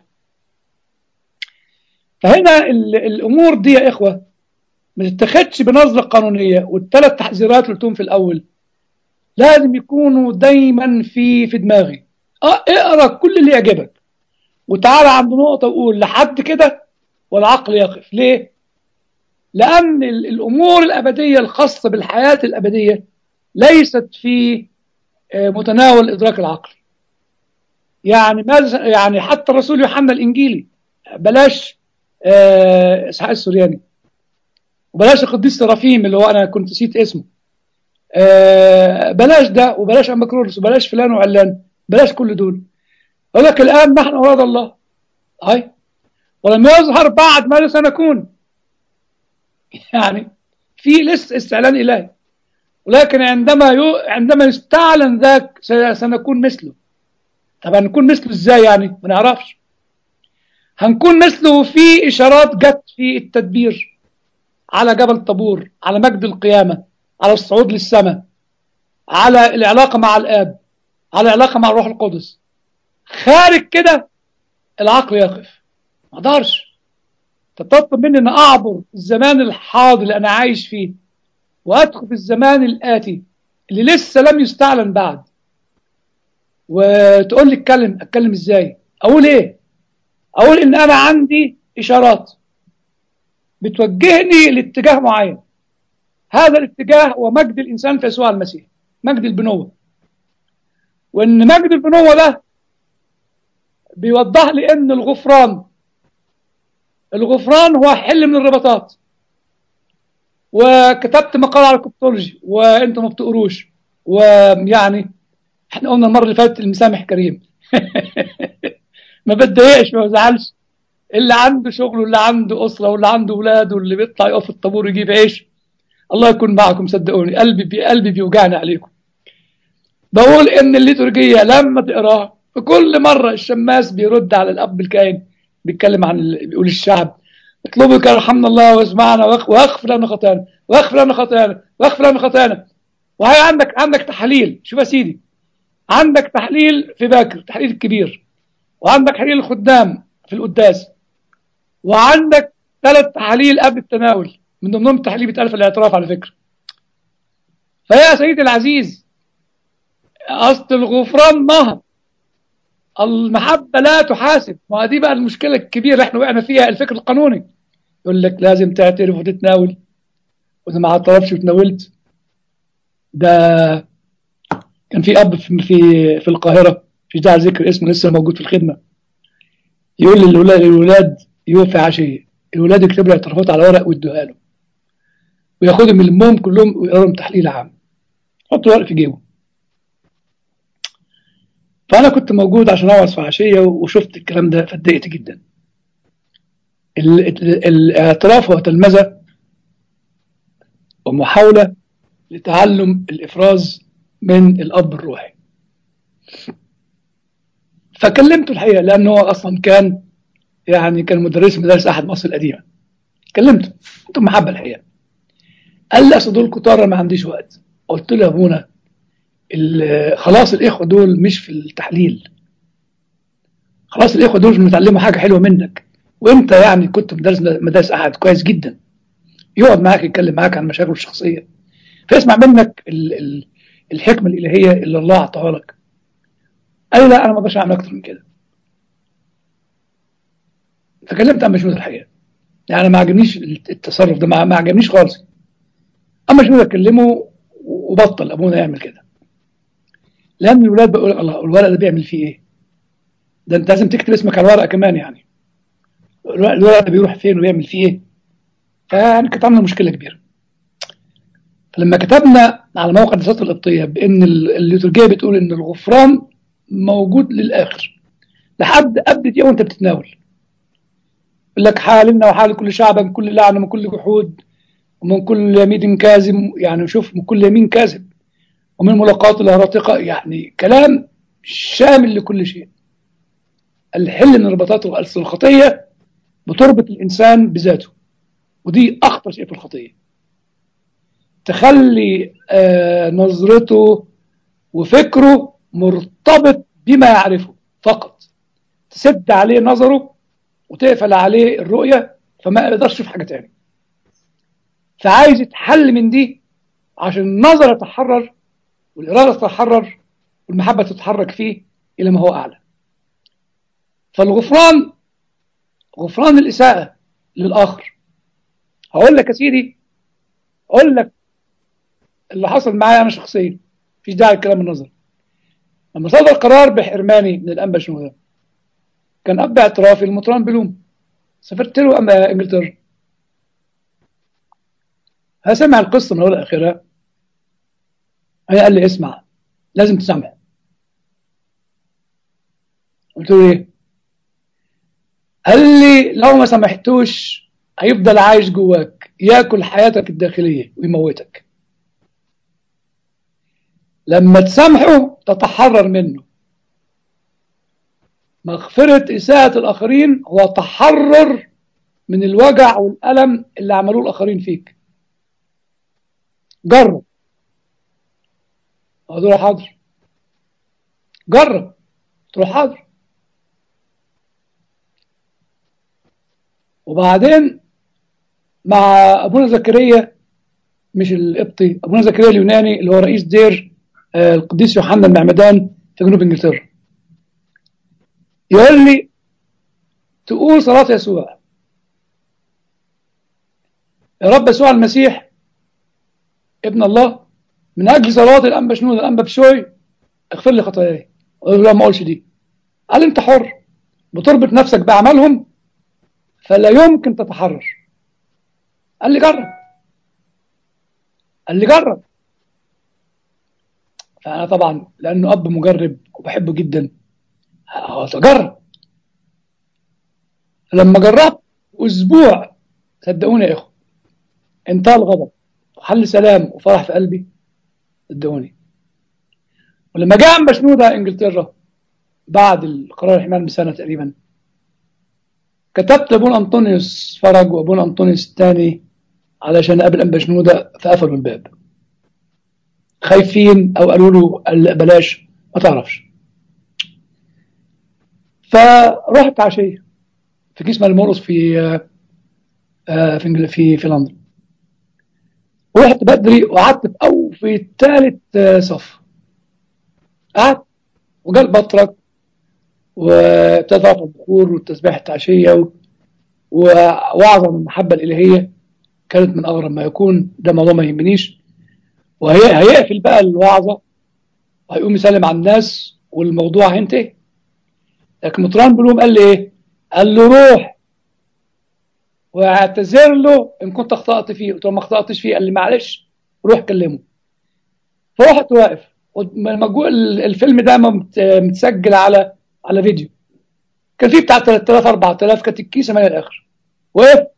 فهنا الأمور دي يا إخوة ما تتخذش بنظرة قانونية، والثلاث تحذيرات اللي قلتهم في الأول لازم يكونوا دايما في دماغي. اقرا كل اللي يعجبك وتعالى عند نقطة وقول لحد كده والعقل يقف. ليه؟ لأن الأمور الأبدية الخاصة بالحياة الأبدية ليست في متناول الإدراك العقلي. يعني ماذا يعني حتى الرسول يوحنا الإنجيلي، بلاش إسحاق السورياني، وبلاش القديس سرافيم اللي هو أنا كنت نسيت اسمه، بلاش ده وبلاش أمبكرولس وبلاش فلان وعلان، بلاش كل دول. يقول لك الآن نحن أولاد الله، أي ولم يظهر بعد ماذا سنكون. يعني في لسه استعلان إلهي، ولكن عندما يستعلن ذاك سنكون مثله. طب هنكون مثله ازاي يعني؟ ما نعرفش. هنكون مثله في إشارات جت في التدبير، على جبل طابور، على مجد القيامة، على الصعود للسماء، على العلاقة مع الآب، على العلاقة مع الروح القدس. خارج كده العقل يقف، ما اقدرش. تطلب مني ان اعبر الزمان الحاضر اللي انا عايش فيه وادخل في الزمان الآتي اللي لسه لم يستعلن بعد، وتقول لي اتكلم ازاي؟ اقول ايه؟ اقول ان انا عندي اشارات بتوجهني لاتجاه معين. هذا الاتجاه هو مجد الانسان في يسوع المسيح، مجد البنوة. وان مجد البنوة ده بيوضح لي ان الغفران هو حل من الرباطات. وكتبت مقال على الكوبتولوجي وانتم ما بتقروش، ويعني احنا قلنا المره اللي فاتت المسامح كريم. ما بتضايقش ما بزعلش. اللي عنده شغل واللي عنده اسره واللي عنده اولاد واللي بيطلع يقف في الطابور يجيب عيش، الله يكون معكم. صدقوني قلبي بيوجعني عليكم. بقول ان الليتورجيه لما تقراها في كل مره الشماس بيرد على الاب الكاهن، بيتكلم عن بيقول الشعب اطلبك يرحمنا الله واسمعنا واغفر لنا خطايانا واغفر لنا خطايانا واغفر لنا خطايانا. وهي عندك تحليل. شوف يا سيدي، عندك تحليل في باكر، تحليل كبير، وعندك تحليل الخدام في القداس، وعندك 3 تحاليل قبل التناول، من ضمنهم تحليل بيتقال في الاعتراف على فكره. فيا سيدي العزيز، اصل الغفران نهر، المحبه لا تحاسب. ما دي بقى المشكله الكبيره احنا وقعنا فيها، الفكر القانوني يقول لك لازم تعترف وتتناول، واذا ما اعترفش وتناولت. ده كان في اب في القاهره، مش داعي ذكر اسمه، لسه موجود في الخدمه، يقول للولاد يوفي عشيه، الولاد يكتبوا الاعترافات على ورق ويدوها له، وياخدهم يلمهم كلهم ويقرا لهم تحليل عام، يحط ورق في جيبه. فانا كنت موجود عشان اوعظ في عشيه وشفت الكلام ده فاتضايقت جدا. الاعتراف هو تلمذه ومحاوله لتعلم الافراز من الاب الروحي. فكلمته الحقيقه لانه هو اصلا كان كان مدرس مدارس احد مصر القديمه. كلمته، قلت له محبه الحقيقه. قال لي اصل دول كتار ما عنديش وقت. قلت له يا ابونا خلاص الاخوه دول مش في التحليل، خلاص الاخوه دول بنتعلموا حاجه حلوه منك، وانت كنت مدارس احد كويس جدا، يقعد معاك يتكلم معاك عن مشاكله الشخصيه، فيسمع منك الحكمه الالهيه اللي الله اعطاها لك. قال لي لا انا ما اقدرش اعمل اكتر من كده. فكلمت عم مشمود الحقيقه، ما عجبنيش التصرف ده، ما عجبنيش خالص. اما مشمود اكلمه وبطل ابونا يعمل كده، لان الولاد بيقول الله الورق ده بيعمل فيه ايه؟ ده انت لازم تكتب اسمك على الورق كمان. الورق ده بيروح فين وبيعمل فيه ايه؟ كانت عامله مشكله كبيره. فلما كتبنا على موقع الدراسات القبطيه بان الليتورجيه بتقول ان الغفران موجود للاخر لحد قبل دقيقه وانت بتتناول، يقول لك حالنا وحال كل شعب من كل لعنة من كل جحود ومن كل يمين كاذب، يعني شوف من كل يمين كاذب ومن ملاقات الهراطقة، يعني كلام شامل لكل شيء. الحل من ربطات الخطية بتربط الإنسان بذاته، ودي أخطر شيء في الخطية. تخلي نظرته وفكره مرتبط بما يعرفه فقط، تسد عليه نظره وتقفل عليه الرؤية، فما يقدرش يشوف حاجة تاني. فعايز يتحل من دي عشان النظر يتحرر والإرادة تتحرر والمحبة تتحرك فيه إلى ما هو أعلى. فالغفران غفران الإساءة للآخر. هقول لك يا سيدي، أقول لك اللي حصل معايا أنا شخصيا، مفيش داعي الكلام النظري. لما صدر قرار بحرماني من الأنبا شنودة، كان أب اعترافي المطران بلوم، سافرت له إنجلترا. هسمع القصة من أولها لآخرها. هي قال لي اسمع، لازم تسامح. قلت له إيه؟ قال لي لو ما سامحتوش هيفضل عايش جواك، ياكل حياتك الداخلية ويموتك. لما تسامحه تتحرر منه. مغفرة إساءة الآخرين هو تحرر من الوجع والألم اللي عملوه الآخرين فيك. جرب. قلت له حاضر. جرب. قلت له حاضر. وبعدين مع أبونا زكريا، مش القبطي، أبونا زكريا اليوناني اللي هو رئيس دير القديس يوحنا المعمدان في جنوب إنجلترا، يقول لي تقول صلاة يسوع: يا رب يسوع المسيح ابن الله، من أجل صلاة الأنبا شنودة الأنبا بشوي اغفر لي خطاياي. قلت له لا، ما أقولش دي. قال أنت حر، بتربط نفسك بأعمالهم فلا يمكن تتحرر. قال لي جرب. قال لي جرب. فأنا طبعا لأنه أب مجرب وبحبه جدا قلت أجرب. لما جربت أسبوع، صدقوني يا إخوة، انتهى الغضب وحل سلام وفرح في قلبي، صدقوني. ولما جاء أنبا شنودة إنجلترا بعد القرار الحماية بسنة تقريبا، كتبت لابونا أنطونيوس فرج وابونا أنطونيوس الثاني علشان أقابل أنبا شنودة، فقفلوا الباب خايفين، أو قالوا له بلاش ما تعرفش. فرحت عشية في كيس مالمورس في لندن. ورحت بدري وقعدت في ثالث صف. قعدت وجا البطرك وابتدى رفع البخور والتسبيح العشية ووعظ من المحبة الإلهية. كانت من أغرب ما يكون، ده موضوع ما يهمنيش. وهيقفل بقى الوعظة وهيقوم يسلم على الناس والموضوع هينتهي. لكن مطران بلوم قال لي إيه؟ قال له روح واعتذر له إن كنت أخطأت فيه. قلت له ما أخطأتش فيه. قال لي معلش روح كلمه. فرحت واقف. الفيلم ده متسجل على فيديو. كان فيه بتاع 3000 4000، كانت الكيسه ماليه الاخر. وقف: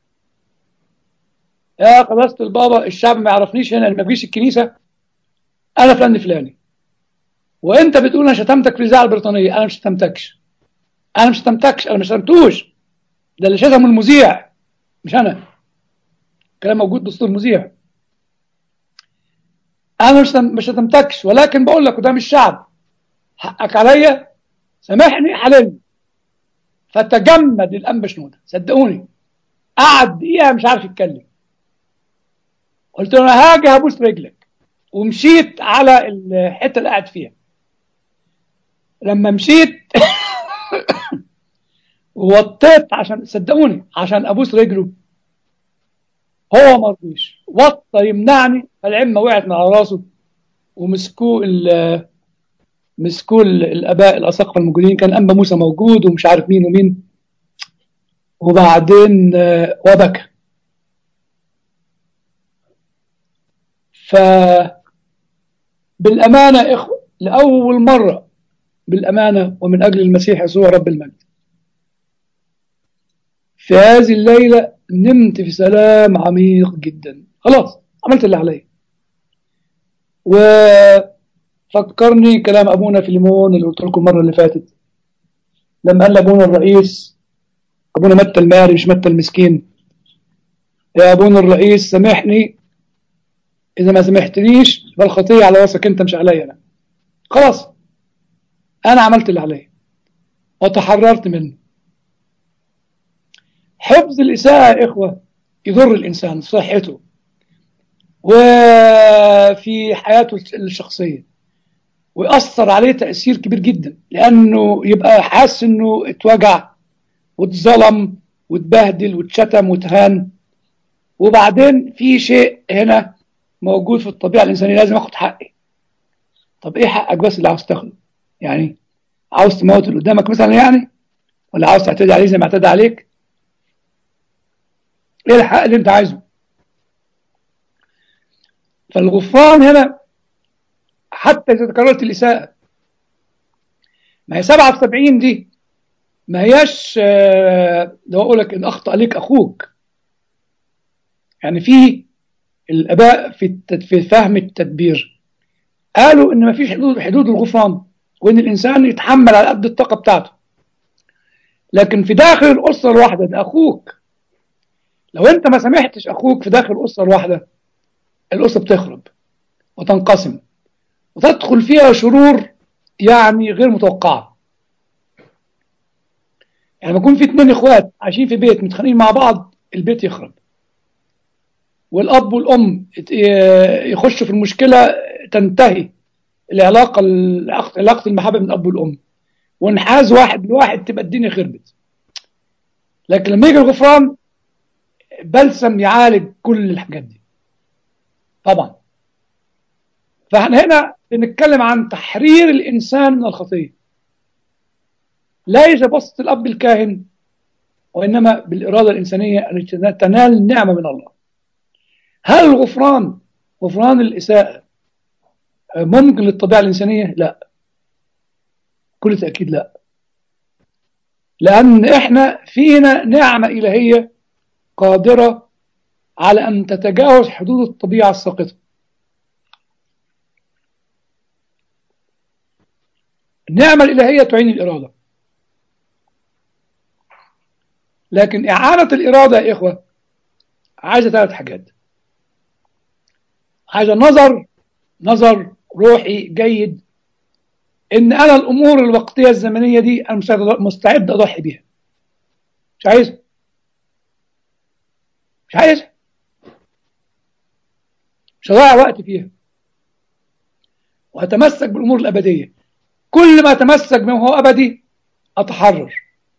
يا قداسه البابا، الشعب ما يعرفنيش هنا، اللي ما بيجيش الكنيسه انا فلان الفلاني، وانت بتقول انا شتمتك في الاذاعه البريطانيه. انا مش شتمتكش. انا مش شتمتكش. انا مش شتمتوش. ده اللي شتمه المذيع مش انا. كلام موجود دستور المذيع. انا مش شتمتكش، ولكن بقول لك قدام الشعب حقك عليا، سامحني حللني. فتجمد الانبا شنودة، صدقوني قعد دقيقه مش عارف يتكلم. قلت له انا هاجي هبوس رجلك، ومشيت على الحته اللي قاعد فيها. لما مشيت ووطيت عشان صدقوني عشان ابوس رجله، هو ما رضيش، وطى يمنعني، فالعمه وقعت من على راسه ومسكوه مسكوه الاباء الاساقفه الموجودين. كان انبا موسى موجود ومش عارف مين ومين. وبعدين وبكى. فبالامانه يا اخوه، لاول مره بالامانه ومن اجل المسيح يسوع رب المجد، في هذه الليلة نمت في سلام عميق جدا، خلاص عملت اللي عليا. وفكرني كلام أبونا فيليمون اللي قلت لكم المرة اللي فاتت، لما قال لأبونا الرئيس، أبونا متى الماري مش متى المسكين، يا أبونا الرئيس سامحني، إذا ما سامحتنيش فالخطية على راسك أنت مش عليا أنا. خلاص أنا عملت اللي عليا وتحررت منه. حفظ الإساءة يا إخوة يضر الإنسان في صحته وفي حياته الشخصية، ويأثر عليه تأثير كبير جدا، لأنه يبقى حاسس إنه اتوجع واتظلم واتبهدل واتشتم واتهان. وبعدين في شيء هنا موجود في الطبيعة الإنسانية، لازم أخد حقي. طب إيه حقك بس اللي عاوز تاخده؟ يعني عاوز تموت اللي قدامك مثلا يعني، ولا عاوز تعتدي عليه زي ما اعتدى عليك؟ إيه الحق اللي أنت عايزه؟ فالغفران هنا حتى إذا تكررت الإساءة، ما هي 77 دي ما هياش لو أقول لك إن أخطأ عليك أخوك. يعني في الآباء في فهم التدبير قالوا إن ما فيش حدود الغفران، وإن الإنسان يتحمل على قد الطاقة بتاعته. لكن في داخل الأسرة الواحدة ده أخوك، لو أنت ما سامحتش أخوك في داخل الأسرة الواحدة، الأسرة بتخرب وتنقسم وتدخل فيها شرور يعني غير متوقعة. يعني لما يكون في 2 إخوات عايشين في بيت متخانقين مع بعض، البيت يخرب، والأب والأم يخشوا في المشكلة، تنتهي العلاقة علاقة المحبة من الأب والأم، وانحاز واحد لواحد تبقى الدنيا خربت. لكن لما يجي الغفران بلسم يعالج كل الحاجات دي طبعا. فاحنا هنا بنتكلم عن تحرير الإنسان من الخطية، ليس بسط الأب الكاهن، وإنما بالإرادة الإنسانية التي تنال النعمة من الله. هل الغفران غفران الإساءة ممكن للطبيعة الإنسانية؟ لا، كل تأكيد لا، لأن إحنا فينا نعمة إلهية قادرة على أن تتجاوز حدود الطبيعة الساقطة. النعمة الإلهية تعين الإرادة، لكن إعانة الإرادة يا إخوة عايزة 3 حاجات. عايزة نظر روحي جيد، إن أنا الأمور الوقتية الزمنية دي أنا مستعد أضحي بيها، مش عايزها، مش هضيع وقت فيها، وأتمسك بالأمور الأبدية. كل ما أتمسك بما هو أبدي أتحرر،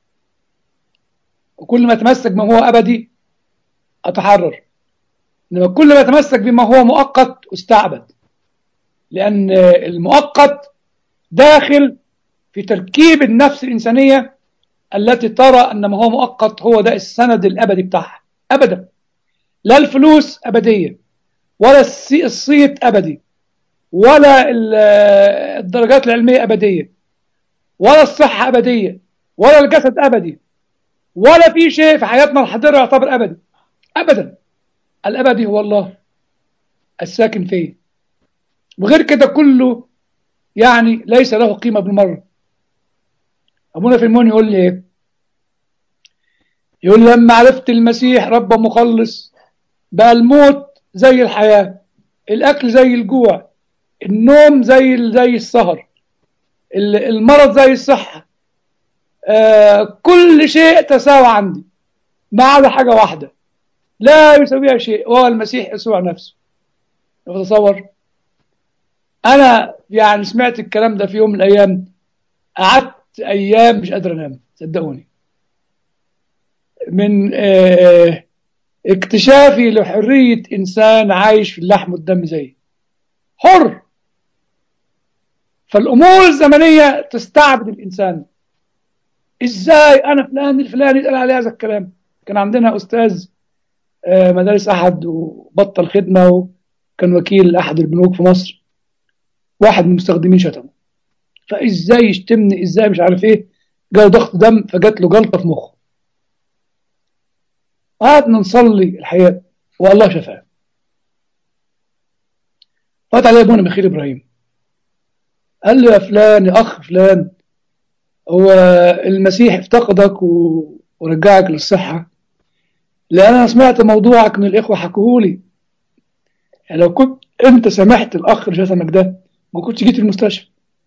وكل ما أتمسك بما هو أبدي أتحرر. إنما كل ما أتمسك بما هو مؤقت أستعبد، لأن المؤقت داخل في تركيب النفس الإنسانية التي ترى أن ما هو مؤقت هو ده السند الأبدي بتاعها. أبدا، لا الفلوس أبدية، ولا الصيت أبدي، ولا الدرجات العلمية أبدية، ولا الصحة أبدية، ولا الجسد أبدي، ولا في شيء في حياتنا الحاضرة يعتبر أبدي أبدا. الأبدي هو الله الساكن فيه، وغير كده كله يعني ليس له قيمة بالمرة. أبونا فيلمون يقول لي إيه؟ يقول لما عرفت المسيح رب مخلص بقى الموت زي الحياة، الأكل زي الجوع، النوم زي السهر، المرض زي الصحة، كل شيء تساوى عندي ما عدا حاجة واحدة لا يسويها شيء، وهو المسيح يسوع نفسه. تصور، أنا يعني سمعت الكلام ده في يوم من الأيام، قعدت أيام مش قادر أنام صدقوني، من اكتشافي لحرية إنسان عايش في اللحم والدم زي حر. فالأمور الزمنية تستعبد الإنسان. إزاي أنا فلان الفلاني يتقال عليه هذا الكلام؟ كان عندنا أستاذ مدارس أحد وبطل خدمة، وكان وكيل أحد البنوك في مصر، واحد من المستخدمين شتمه، فإزاي يشتمني، إزاي مش عارف إيه، جاله ضغط دم فجات له جلطة في مخه. قعدنا نصلي الحقيقة والله شفاه. فات عليه ابونا مخيل ابراهيم، قال له يا فلان، يا اخ فلان، هو المسيح افتقدك ورجعك للصحة، لأن أنا سمعت موضوعك من الإخوة حكوهولي، يعني لو كنت أنت سمحت الأخ اللي شتمك ده ما كنتش جيت المستشفى،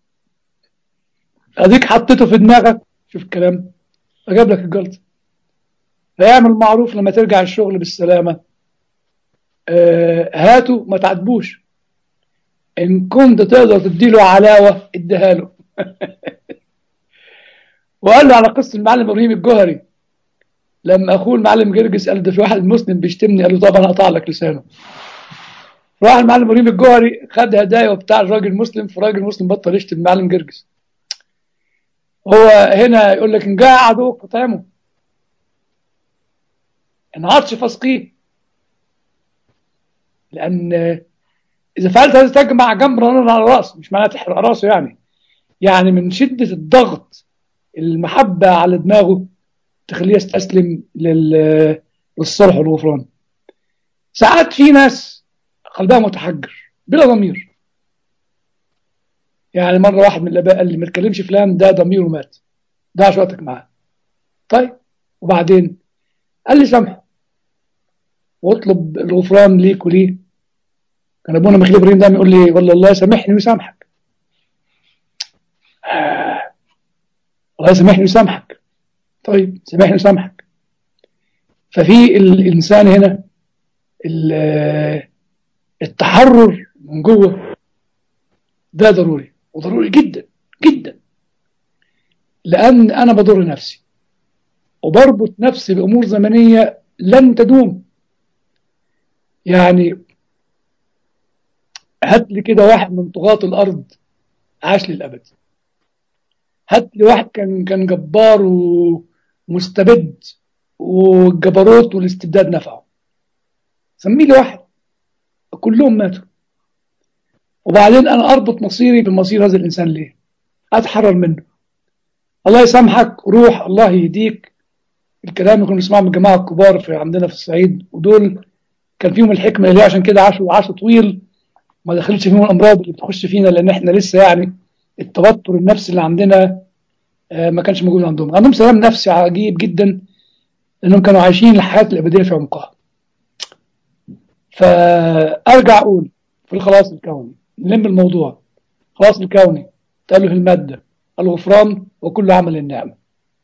أديك حطيته في دماغك، شوف الكلام، فجاب لك الجلطة. فيعمل معروف لما ترجع الشغل بالسلامة، هاته ما تعاتبوش، إن كنت تقدر تديله علاوة اديها له. وقال له على قصة المعلم إبراهيم الجوهري، لما أخوه المعلم جرجس قال ده في واحد مسلم بيشتمني، قال له طبعا هقطع لك لسانه. راح المعلم ابراهيم الجوهري خد هدايا وبتاع الراجل المسلم، فالراجل المسلم بطل يشتم المعلم جرجس. هو هنا يقول لك ان جاء عدوك فطعمه، ان عطش فاسقيه، لان اذا فعلت هذا تجمع جمر نار على راسه، مش معناها تحرق راسه يعني من شده الضغط المحبه على دماغه تخليه يستسلم للصلح والغفران. ساعات في ناس قلبها متحجر بلا ضمير، يعني مره واحد من الاباء قال لي ما تكلمش فلان ده ضميره مات، ضيعش وقتك معاه. طيب وبعدين؟ قال لي سامحه واطلب الغفران ليك وليه. كان ابونا مخيل ابراهيم دايما يقول لي والله الله يسامحني ويسامحك، الله يسامحني ويسامحك. طيب سامحني ويسامحك. ففي الانسان هنا التحرر من جوه ده ضروري، وضروري جدا جدا، لان انا بضر نفسي وبربط نفسي بامور زمنيه لن تدوم. يعني هات لي كده واحد من طغاة الارض عاش للابد، هات لي واحد كان جبار ومستبد والجبروت والاستبداد نفعه، سمي لي واحد، كلهم ماتوا. وبعدين انا اربط مصيري بمصير هذا الانسان ليه؟ اتحرر منه. الله يسامحك، روح، الله يهديك، الكلام اللي كنا بنسمعه من الجماعه الكبار في عندنا في الصعيد، ودول كان فيهم الحكمه اللي عشان كده عاشوا طويل، ما دخلتش فيهم الامراض اللي بتخش فينا، لان احنا لسه يعني التوتر النفسي اللي عندنا ما كانش موجود عندهم سلام نفسي عجيب جدا، لانهم كانوا عايشين الحياه الابديه في عمقها. فارجع اقول في الخلاص الكوني، نلم الموضوع. الخلاص الكوني تأله الماده، الغفران وكل عمل النعمه.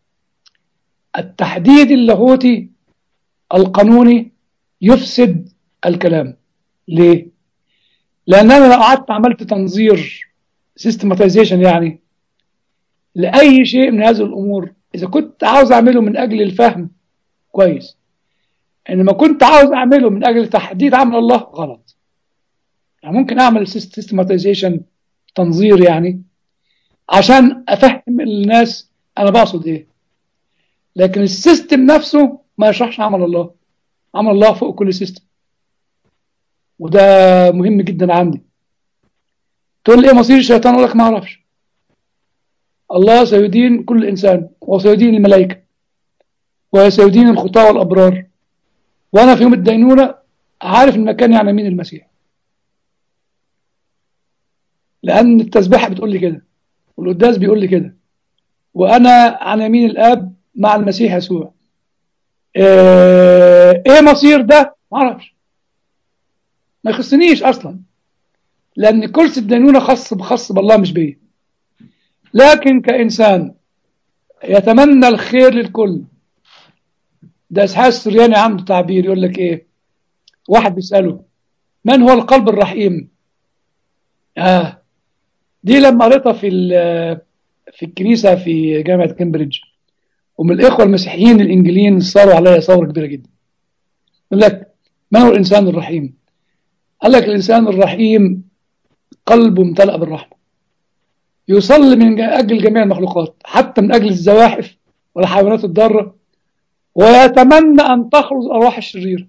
التحديد اللاهوتي القانوني يفسد الكلام. ليه؟ لان انا لو قعدت عملت تنظير سيستماتيزيشن يعني لاي شيء من هذه الامور، اذا كنت عاوز اعمله من اجل الفهم كويس، انما كنت عاوز اعمله من اجل تحديد عمل الله غلط. يعني ممكن اعمل سيستماتيزيشن، تنظير يعني، عشان افهم الناس انا بقصد ايه، لكن السيستم نفسه ما يشرحش عمل الله. عمل الله فوق كل سيستم، وده مهم جدا عندي. تقول لي ايه مصير الشيطان؟ اقول لك ما اعرفش. الله سيدين كل انسان وسيدين الملائكه وسيدين الخطاه والابرار، وانا في يوم الدينونه عارف المكان يعني مين المسيح، لان التسبيحه بتقول لي كده والقداس بيقول لي كده، وانا عن يمين الاب مع المسيح يسوع. ايه مصير ده؟ ما اعرفش، ما يخصنيش اصلا، لان كرسي الدينونه خاص بالله مش بيا. لكن كانسان يتمنى الخير للكل. ده اسحاق السرياني عنده تعبير يقول لك ايه، واحد بيساله من هو القلب الرحيم؟ دي لما قريتها في الكنيسه في جامعه كامبريدج، ومن الاخوه المسيحيين الانجليين صاروا عليها ثوره كبيره جدا. يقول لك من هو الانسان الرحيم؟ قال لك الانسان الرحيم قلبه امتلأ بالرحمه، يصلي من اجل جميع المخلوقات حتى من اجل الزواحف والحيوانات الضاره، ويتمنى ان تخرج الارواح الشريره.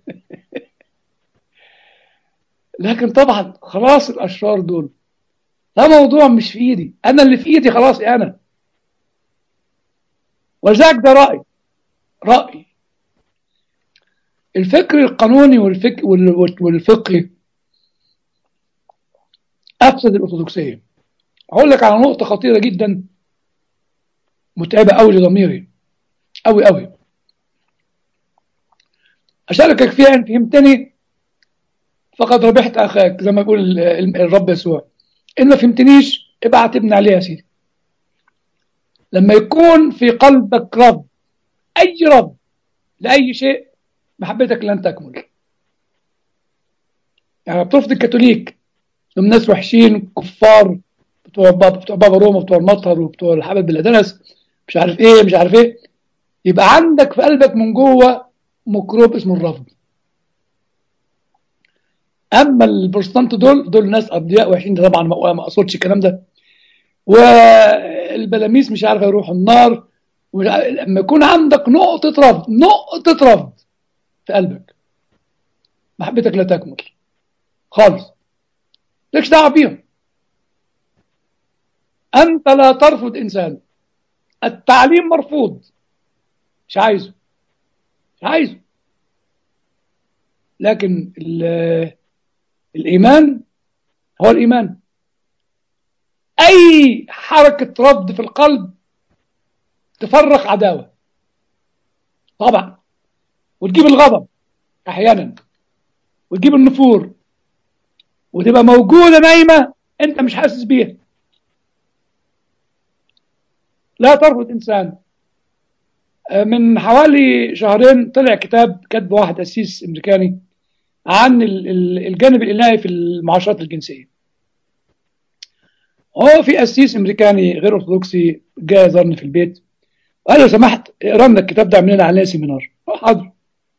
لكن طبعا خلاص الاشرار دول ده موضوع مش في ايدي، انا اللي في ايدي خلاص انا. ولذلك ده رايي الفكر القانوني والفقهي أفسد الأرثوذكسية. هقول لك على نقطة خطيرة جدا متعبة أوي لضميري، أوي أوي، أشاركك فيها إن فهمتني فقد ربحت أخاك، زي ما يقول الرب يسوع. إن ما فهمتنيش ابقى اعتبني عليها يا سيدي. لما يكون في قلبك رفض، أي رفض لأي شيء، محبتك لن تكمل. يعني بترفض الكاثوليك، هم ناس وحشين كفار، بتوع بابا روما، بتوع المطهر، وبتوع الحبل بلادنس، مش عارف ايه مش عارف ايه، يبقى عندك في قلبك من جوه ميكروب اسمه الرفض. اما البروتستانت دول ناس ابرياء وحشين، ده طبعا ما اقصدش الكلام ده. والبلاميس مش عارف يروحوا النار. لما يكون عندك نقطة رفض، نقطة رفض في قلبك، محبتك لا تكمل خالص، ليش دعوة بيهم. أنت لا ترفض إنسان، التعليم مرفوض، مش عايزه، مش عايزه. لكن الإيمان هو الإيمان. أي حركة رفض في القلب تفرق عداوة طبعا، وتجيب الغضب أحيانا، وتجيب النفور، وتبقى موجودة نايمة أنت مش حاسس بيها. لا ترفض إنسان. من حوالي شهرين طلع كتاب كتب واحد أسيس أمريكاني عن الجانب الإلهي في المعاشرات الجنسية. هو في أسيس أمريكاني غير أرثوذكسي جاي زارني في البيت، وقال لو سمحت اقرا لنا الكتاب ده، اعمل لنا عليه سيمينار. حاضر.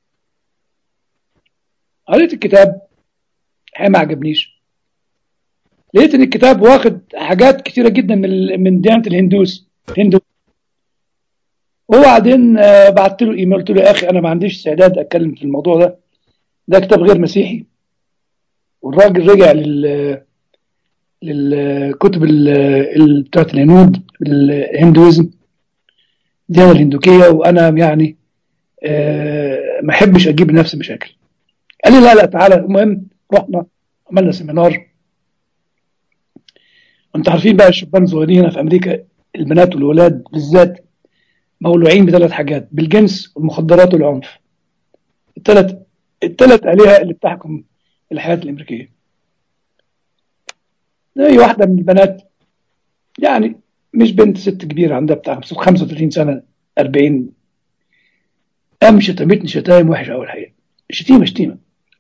قريت الكتاب، ما عجبنيش. لقيت ان الكتاب واخد حاجات كتيره جدا من ديانه الهندو. وبعدين بعت له ايميل، قلت له يا اخي انا ما عنديش استعداد اتكلم في الموضوع ده، ده كتاب غير مسيحي. والراجل رجع للكتب بتاعت الهنود، الهندويزم، الديانه الهندوكيه، وانا يعني ما احبش اجيب لنفسي مشاكل. قال لي لا لا تعالى. المهم رحنا عملنا سيمينار. وانتوا عارفين بقى الشبان الصغيرين في امريكا، البنات والولاد بالذات، مولوعين بثلاث حاجات: بالجنس والمخدرات والعنف. الثلاث الثلاث آلهة اللي بتحكم الحياة الأمريكية. هي واحدة من البنات، يعني مش بنت، ست كبيرة عندها بتاع 35 سنة 40، قام شتمتني شتايم وحشة أوي الحقيقة، شتيمة شتيمة.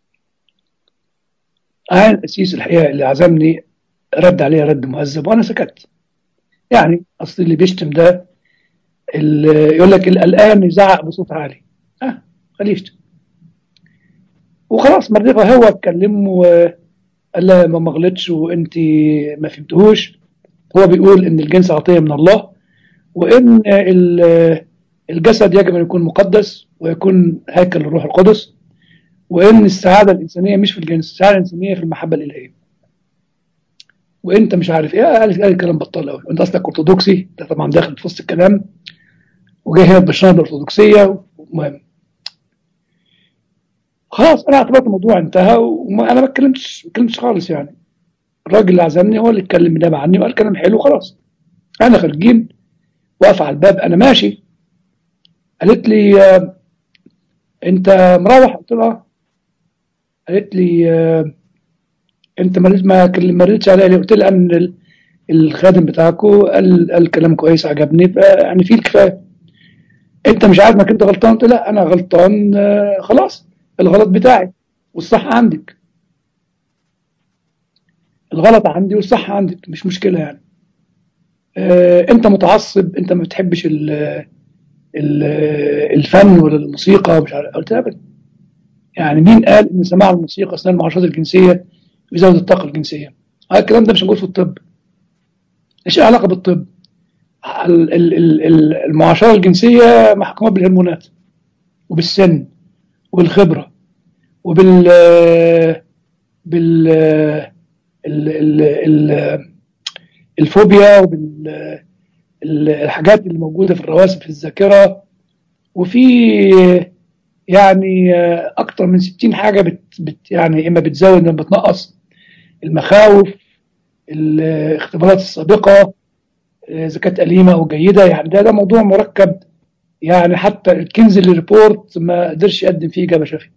أنا القسيس الحقيقة اللي عزمني رد عليها رد مهذب وأنا سكت. يعني أصل اللي بيشتم ده، اللي يقول لك القلقان يزعق بصوت عالي، خليه يشتم وخلاص. مرتبة هو اتكلم وقال لها ما غلطش وانت ما فهمتهوش. هو بيقول ان الجنس عطية من الله، وان الجسد يجب ان يكون مقدس ويكون هيكل للروح القدس، وان السعادة الانسانية مش في الجنس، السعادة الانسانية في المحبة الالهية. وانت مش عارف ايه، قال كلام بطال قوي، وانت اصلك ارثوذكسي، ده طبعا داخل في وسط الكلام، وجاي هنا بشرط الارثوذكسية. المهم خلاص انا اعتبرت الموضوع انتهى، وانا ما اتكلمتش خالص. يعني الراجل اللي عزمني هو اللي اتكلم بالنيابه عني وقال كلام حلو خلاص. انا خارجين، واقف على الباب، انا ماشي. قالت لي انت مروح؟ قلت لها قالت لي انت ما ردتش عليا ليه؟ قلت لها ان الخادم بتاعكم قال كلام كويس عجبني، يعني فيه الكفايه. انت مش عارف انك انت غلطان؟ قلت لا انا غلطان، خلاص، الغلط بتاعي والصح عندك. الغلط عندي والصح عندك، مش مشكله يعني. انت متعصب، انت ما بتحبش ال- الفن ولا الموسيقى، مش عارف. قلت ابدا. يعني مين قال ان سماع الموسيقى اثناء المعاشرات الجنسيه يزود الطاقه الجنسيه؟ هذا الكلام ده مش موجود في الطب، ايش علاقه بالطب؟ المعاشره الجنسيه محكومه بالهرمونات وبالسن وبالخبره وبال بال ال- ال- ال- الفوبيا، وبالحاجات اللي موجوده في الرواسب في الذاكره، وفي يعني أكتر من 60 حاجة يعني إما بتزود إما بتنقص المخاوف، الاختبارات السابقة، إذا كانت أليمة أو جيدة. يعني ده موضوع مركب، يعني حتى الكنزلي ريبورت ما قدرش يقدم فيه إجابة شافية.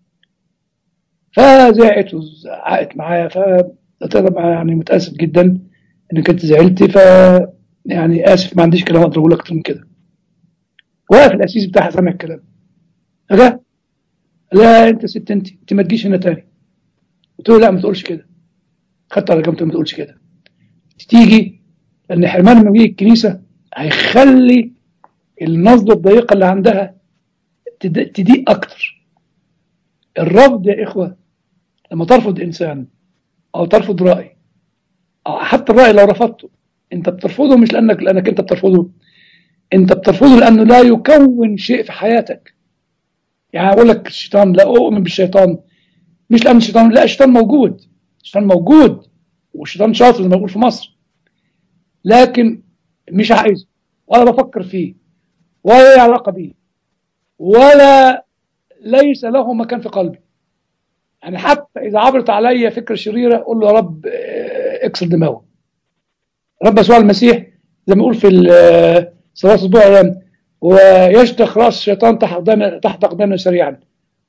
فزعقت وزعقت معايا، يعني متأسف جدا إنك أنت زعلتي، يعني آسف، ما عنديش كلام أقدر أقول أكتر من كده. واقف الأسيس بتاعها سامع الكلام، فجأة لا أنت ست، أنت ما تجيش هنا تاني. قلت له لا ما تقولش كده، خدت على جنب، ما تقولش كده، تيجي، لأن حرمان لما يجي الكنيسة هيخلي النظرة الضيقة اللي عندها تضيق أكتر. الرفض يا إخوة، لما ترفض إنسان أو ترفض رأي، أو حتى الرأي لو رفضته، أنت بترفضه مش لأنك أنت بترفضه، أنت بترفضه لأنه لا يكون شيء في حياتك. يعني أقول لك الشيطان، لا أؤمن بالشيطان، مش لأن الشيطان، لا، الشيطان موجود، الشيطان موجود، والشيطان شاطر زي ما بقول في مصر، لكن مش عايزه، ولا بفكر فيه، ولا لي علاقة بيه، ولا ليس له مكان في قلبي. يعني حتى إذا عبرت علي فكرة شريرة أقول له يا رب اكسر دماغه. رب يسوع المسيح زي ما يقول في صلاة الأسبوع الأيام، ويشتخ رأس الشيطان تحت أقدامنا سريعا.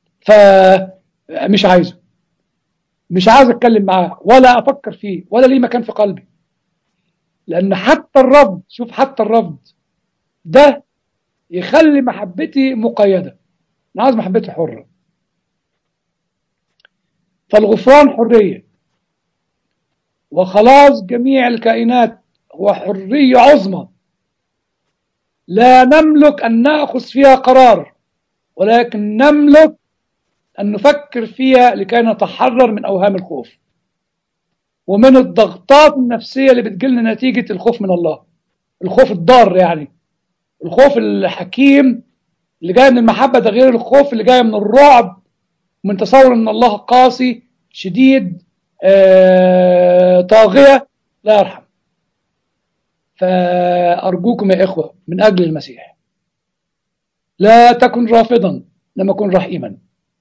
فمش عايزه، مش عايز أتكلم معاه ولا أفكر فيه ولا ليه مكان في قلبي، لأن حتى الرفض، شوف، حتى الرفض ده يخلي محبتي مقيدة. أنا عايز محبتي حرة. فالغفران حرية، وخلاص جميع الكائنات هو حرية عظمى لا نملك أن نأخذ فيها قرار، ولكن نملك أن نفكر فيها لكي نتحرر من أوهام الخوف ومن الضغطات النفسية اللي بتجيلنا نتيجة الخوف من الله. الخوف الضار، يعني الخوف الحكيم اللي جاي من المحبة، ده غير الخوف اللي جاي من الرعب، من تصور أن الله قاسي شديد طاغية لا يرحم. فأرجوكم يا إخوة من أجل المسيح، لا تكن رافضا لما كن رحيما،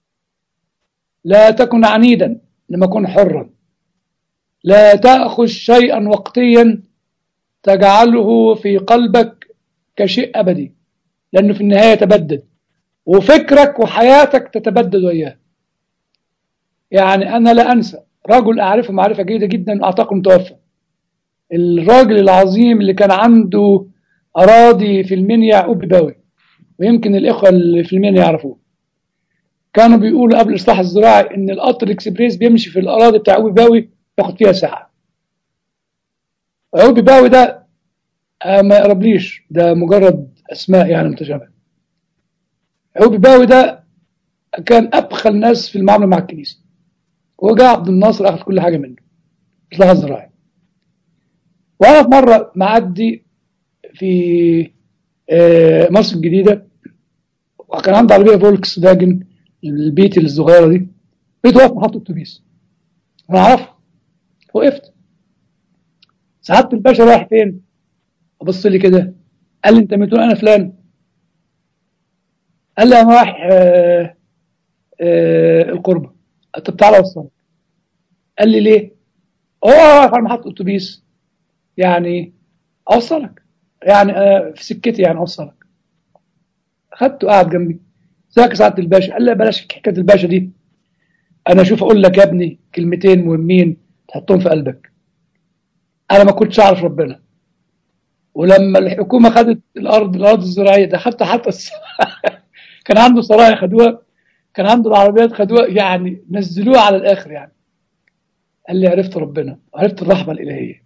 لا تكن عنيدا لما كن حرا، لا تأخذ شيئا وقتيا تجعله في قلبك كشيء أبدي، لأنه في النهاية يتبدد، وفكرك وحياتك تتبدد وإياه. يعني أنا لا أنسى رجل أعرفه معرفة جيدة جدا، أعتقد متوفى، الراجل العظيم اللي كان عنده أراضي في المنيا، يعقوب بيباوي، ويمكن الإخوة اللي في المنيا يعرفوه. كانوا بيقولوا قبل الإصلاح الزراعي إن القطر الإكسبريس بيمشي في الأراضي بتاع يعقوب بيباوي ياخد فيها ساعة. يعقوب بيباوي ده ما يقربليش، ده مجرد أسماء يعني متشابهة. يعقوب بيباوي ده كان أبخل ناس في المعاملة مع الكنيسة، وجاء عبد الناصر أخذ كل حاجة منه، الإصلاح الزراعي. وأنا في مرة معدي في مصر الجديدة، وكان عنده عربية فولكس فاجن البيت الصغيرة دي، بقيت واقف محطة أتوبيس، أنا أعرفه، وقفت. سعادة الباشا رايح فين؟ أبص لي كده، قال لي أنت متقول أنا فلان؟ قال لي أنا رايح القربة. طب تعالى أوصلك. قال لي ليه؟ هو واقف على محطة أتوبيس، يعني أوصلك، يعني في سكتي يعني أوصلك. خدته قاعد جنبي، ازيك يا سعادة الباشا؟ قال لي بلاش حكاية الباشا دي، أنا أشوف أقول لك يا ابني كلمتين مهمين تحطهم في قلبك. أنا ما كنتش أعرف ربنا، ولما الحكومة خدت الأرض الزراعية ده، حتى كان عنده سرايا خدوها، كان عنده العربيات خدوها، يعني نزلوها على الآخر يعني. قال لي عرفت ربنا وعرفت الرحمة الإلهية.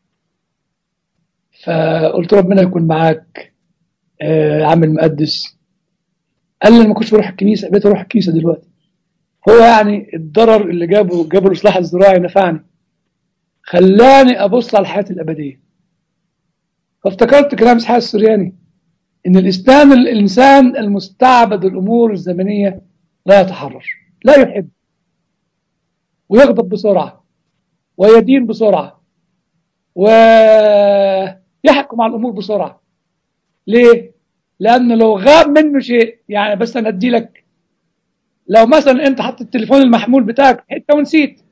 فقلت ربنا يكون معاك عامل مقدس. قال لي أنا ما كنتش بروح الكنيسة، بقيت أروح الكنيسة دلوقتي. هو يعني الضرر اللي جابه الإصلاح الزراعي نفعني، خلاني أبص على الحياة الأبدية. فافتكرت كلام إسحاق السرياني إن الإنسان المستعبد الأمور الزمنية لا يتحرر، لا يحب، ويغضب بسرعة، ويدين بسرعة، ويحكم على الأمور بسرعة. ليه؟ لأنه لو غاب منه شيء، يعني بس أنا أدي لك لو مثلا انت حط التليفون المحمول بتاعك في حته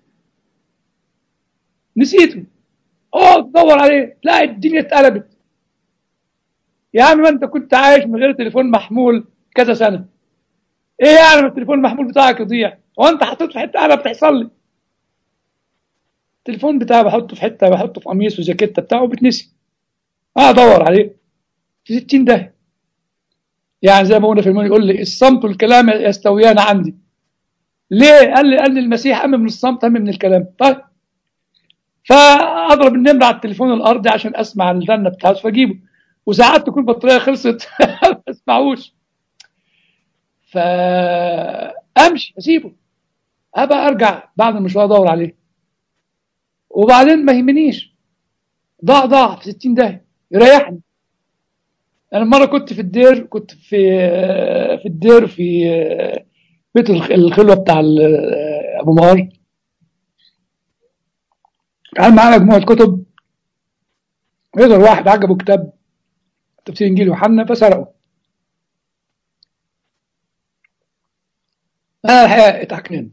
نسيته، اقعد تدور عليه تلاقي الدنيا اتقلبت. يا عم ما انت كنت عايش من غير تليفون محمول كذا سنه، ايه يعني التليفون المحمول بتاعك يضيع؟ هو انت حطيته في حته؟ انا بتحصل لي التليفون بتاعي بحطه في حته، بحطه في قميص وجاكيته بتاعه وبتنسي، ادور عليه في 60 ده. يعني زي ما قلنا في المول، يقول لي الصمت والكلام يستويان عندي. ليه؟ قال لي المسيح أهم من الصمت، أهم من الكلام. طيب، فاضرب النمره على التليفون الارضي عشان اسمع الرنه بتاعته فاجيبه، وساعات تكون البطاريه خلصت ما اسمعوش، فامشي اسيبه، ابقى ارجع بعد المشوار ادور عليه، وبعدين ما يهمنيش، ضاع في 60 داهيه يريحني. انا مره كنت في الدير، كنت في الدير في بيت الخلوه بتاع ابو مار. كان معاه مجموعه كتب، يقدر واحد عجبه كتاب تفسير انجيل يوحنا فسرقه. انا الحقيقه اتعكننت.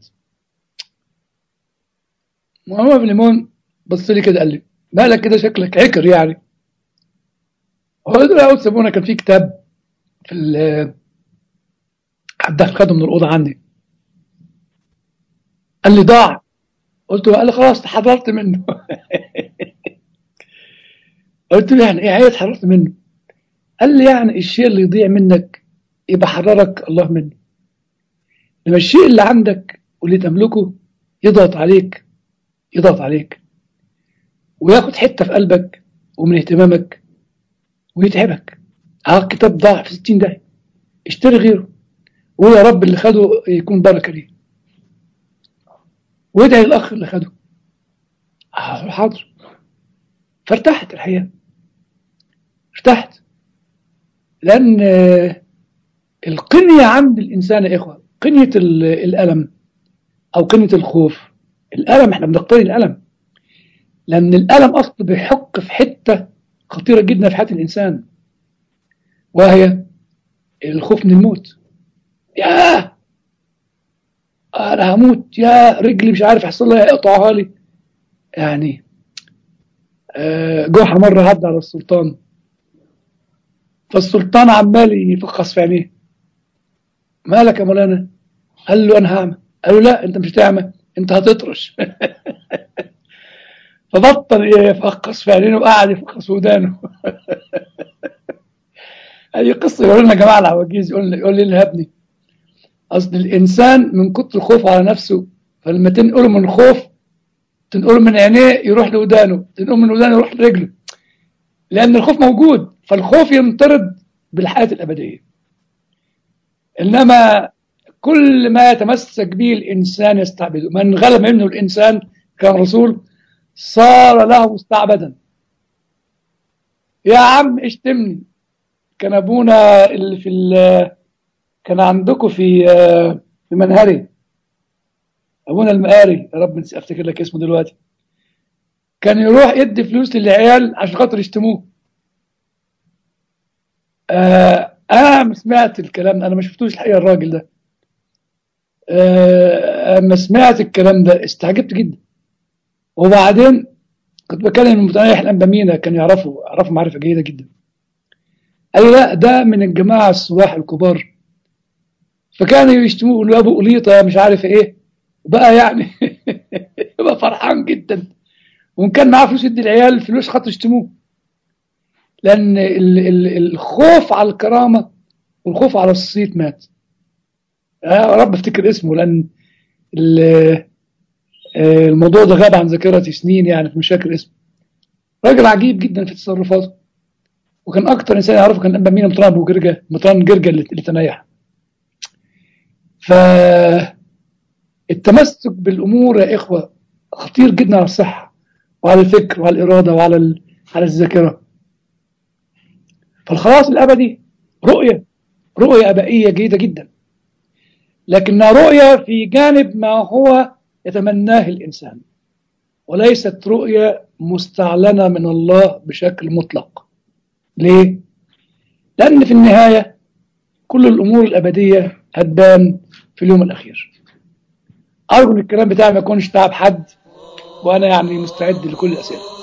محمد بن ليمون بص لي كده قال لي مالك كده شكلك عكر يعني. هو قلت له يا سابونا كان في كتاب في حد خده من الاوضه عندي. قال لي ضاع. قلت له، قال لي خلاص تحررت منه. قلت له يعني ايه عايز اتحررت منه؟ قال لي يعني الشيء اللي يضيع منك يبقى حررك الله منه، لما الشيء اللي عندك واللي تملكه يضغط عليك، يضغط عليك وياخد حته في قلبك ومن اهتمامك ويتعبك. الكتاب ضاع في 60 دقيقه، اشتري غيره، ويا رب اللي خده يكون بركه ليه، وادعي للاخ اللي خده. حاضر. فارتحت الحقيقه، ارتحت، لان القنيه عند الانسان يا اخوه، قنيه الالم او قنيه الخوف. الالم احنا بنقتني الالم، لان الالم اصلا بيحك في حته خطيره جدا في حياه الانسان، وهي الخوف من الموت. ياه انا هموت، يا رجلي مش عارف يحصل لها يقطعها لي يعني. جحا مره عدى على السلطان، فالسلطان عمال يفخص في عينيه. مالك يا مولانا؟ قال له انا هعمى. قال له لا انت مش هتعمى، انت هتطرش. فبطل يفخص في عينيه وقعد يفخص في ودانه. هذه قصه يقول لنا جماعه العواجيز، يقول لي الهبني اصل الانسان من كتر خوفه على نفسه، فلما تنقله من خوف، تنقله من عينيه يروح لودانه، تنقله من ودانه يروح لرجله، لان الخوف موجود، فالخوف ينطرد بالحياه الابديه. انما كل ما يتمسك به الانسان يستعبده، من غلب منه الانسان كان رسول صار له مستعبدا. يا عم اشتمني. كان ابونا اللي كان عندكم في منهري، ابونا المقاري، يا رب نسي افتكر لك اسمه دلوقتي، كان يروح يدي فلوس للعيال عشان خاطر يشتموه. انا سمعت الكلام ده، انا ما شفتوش الحقيقه الراجل ده. اما سمعت الكلام ده استعجبت جدا. وبعدين كنت بكلم المتنيح الانبامينا، كان يعرفوا معرفه جيده جدا. قال لي لا ده من الجماعه السواح الكبار، فكانوا يشتموه يقولوا ابو قليطه مش عارف ايه، وبقى يعني يبقى فرحان جدا، وان كان معاه فلوس يدي العيال الفلوس خاطر يشتموه، لان الخوف على الكرامه والخوف على الصيت مات. يا رب افتكر اسمه، لان الموضوع ده غاب عن ذاكرتي سنين يعني، مش فاكر اسمه. راجل عجيب جدا في تصرفاته، وكان اكتر انسان يعرفه كان انبا مينا مطران ابو جرجه، مطران جرجه اللي تنيح. فالتمسك بالامور يا اخوه خطير جدا على الصحه وعلى الفكر وعلى الاراده وعلى على الذاكره. فالخلاص الابدي رؤيه ابائيه جيده جدا، لكنها رؤيه في جانب ما هو يتمناه الانسان، وليست رؤيه مستعلنه من الله بشكل مطلق. ليه؟ لان في النهايه كل الامور الابديه هتبان في اليوم الأخير. أرجو أن الكلام بتاعي ما يكونش تعب حد، وأنا يعني مستعد لكل الأسئلة.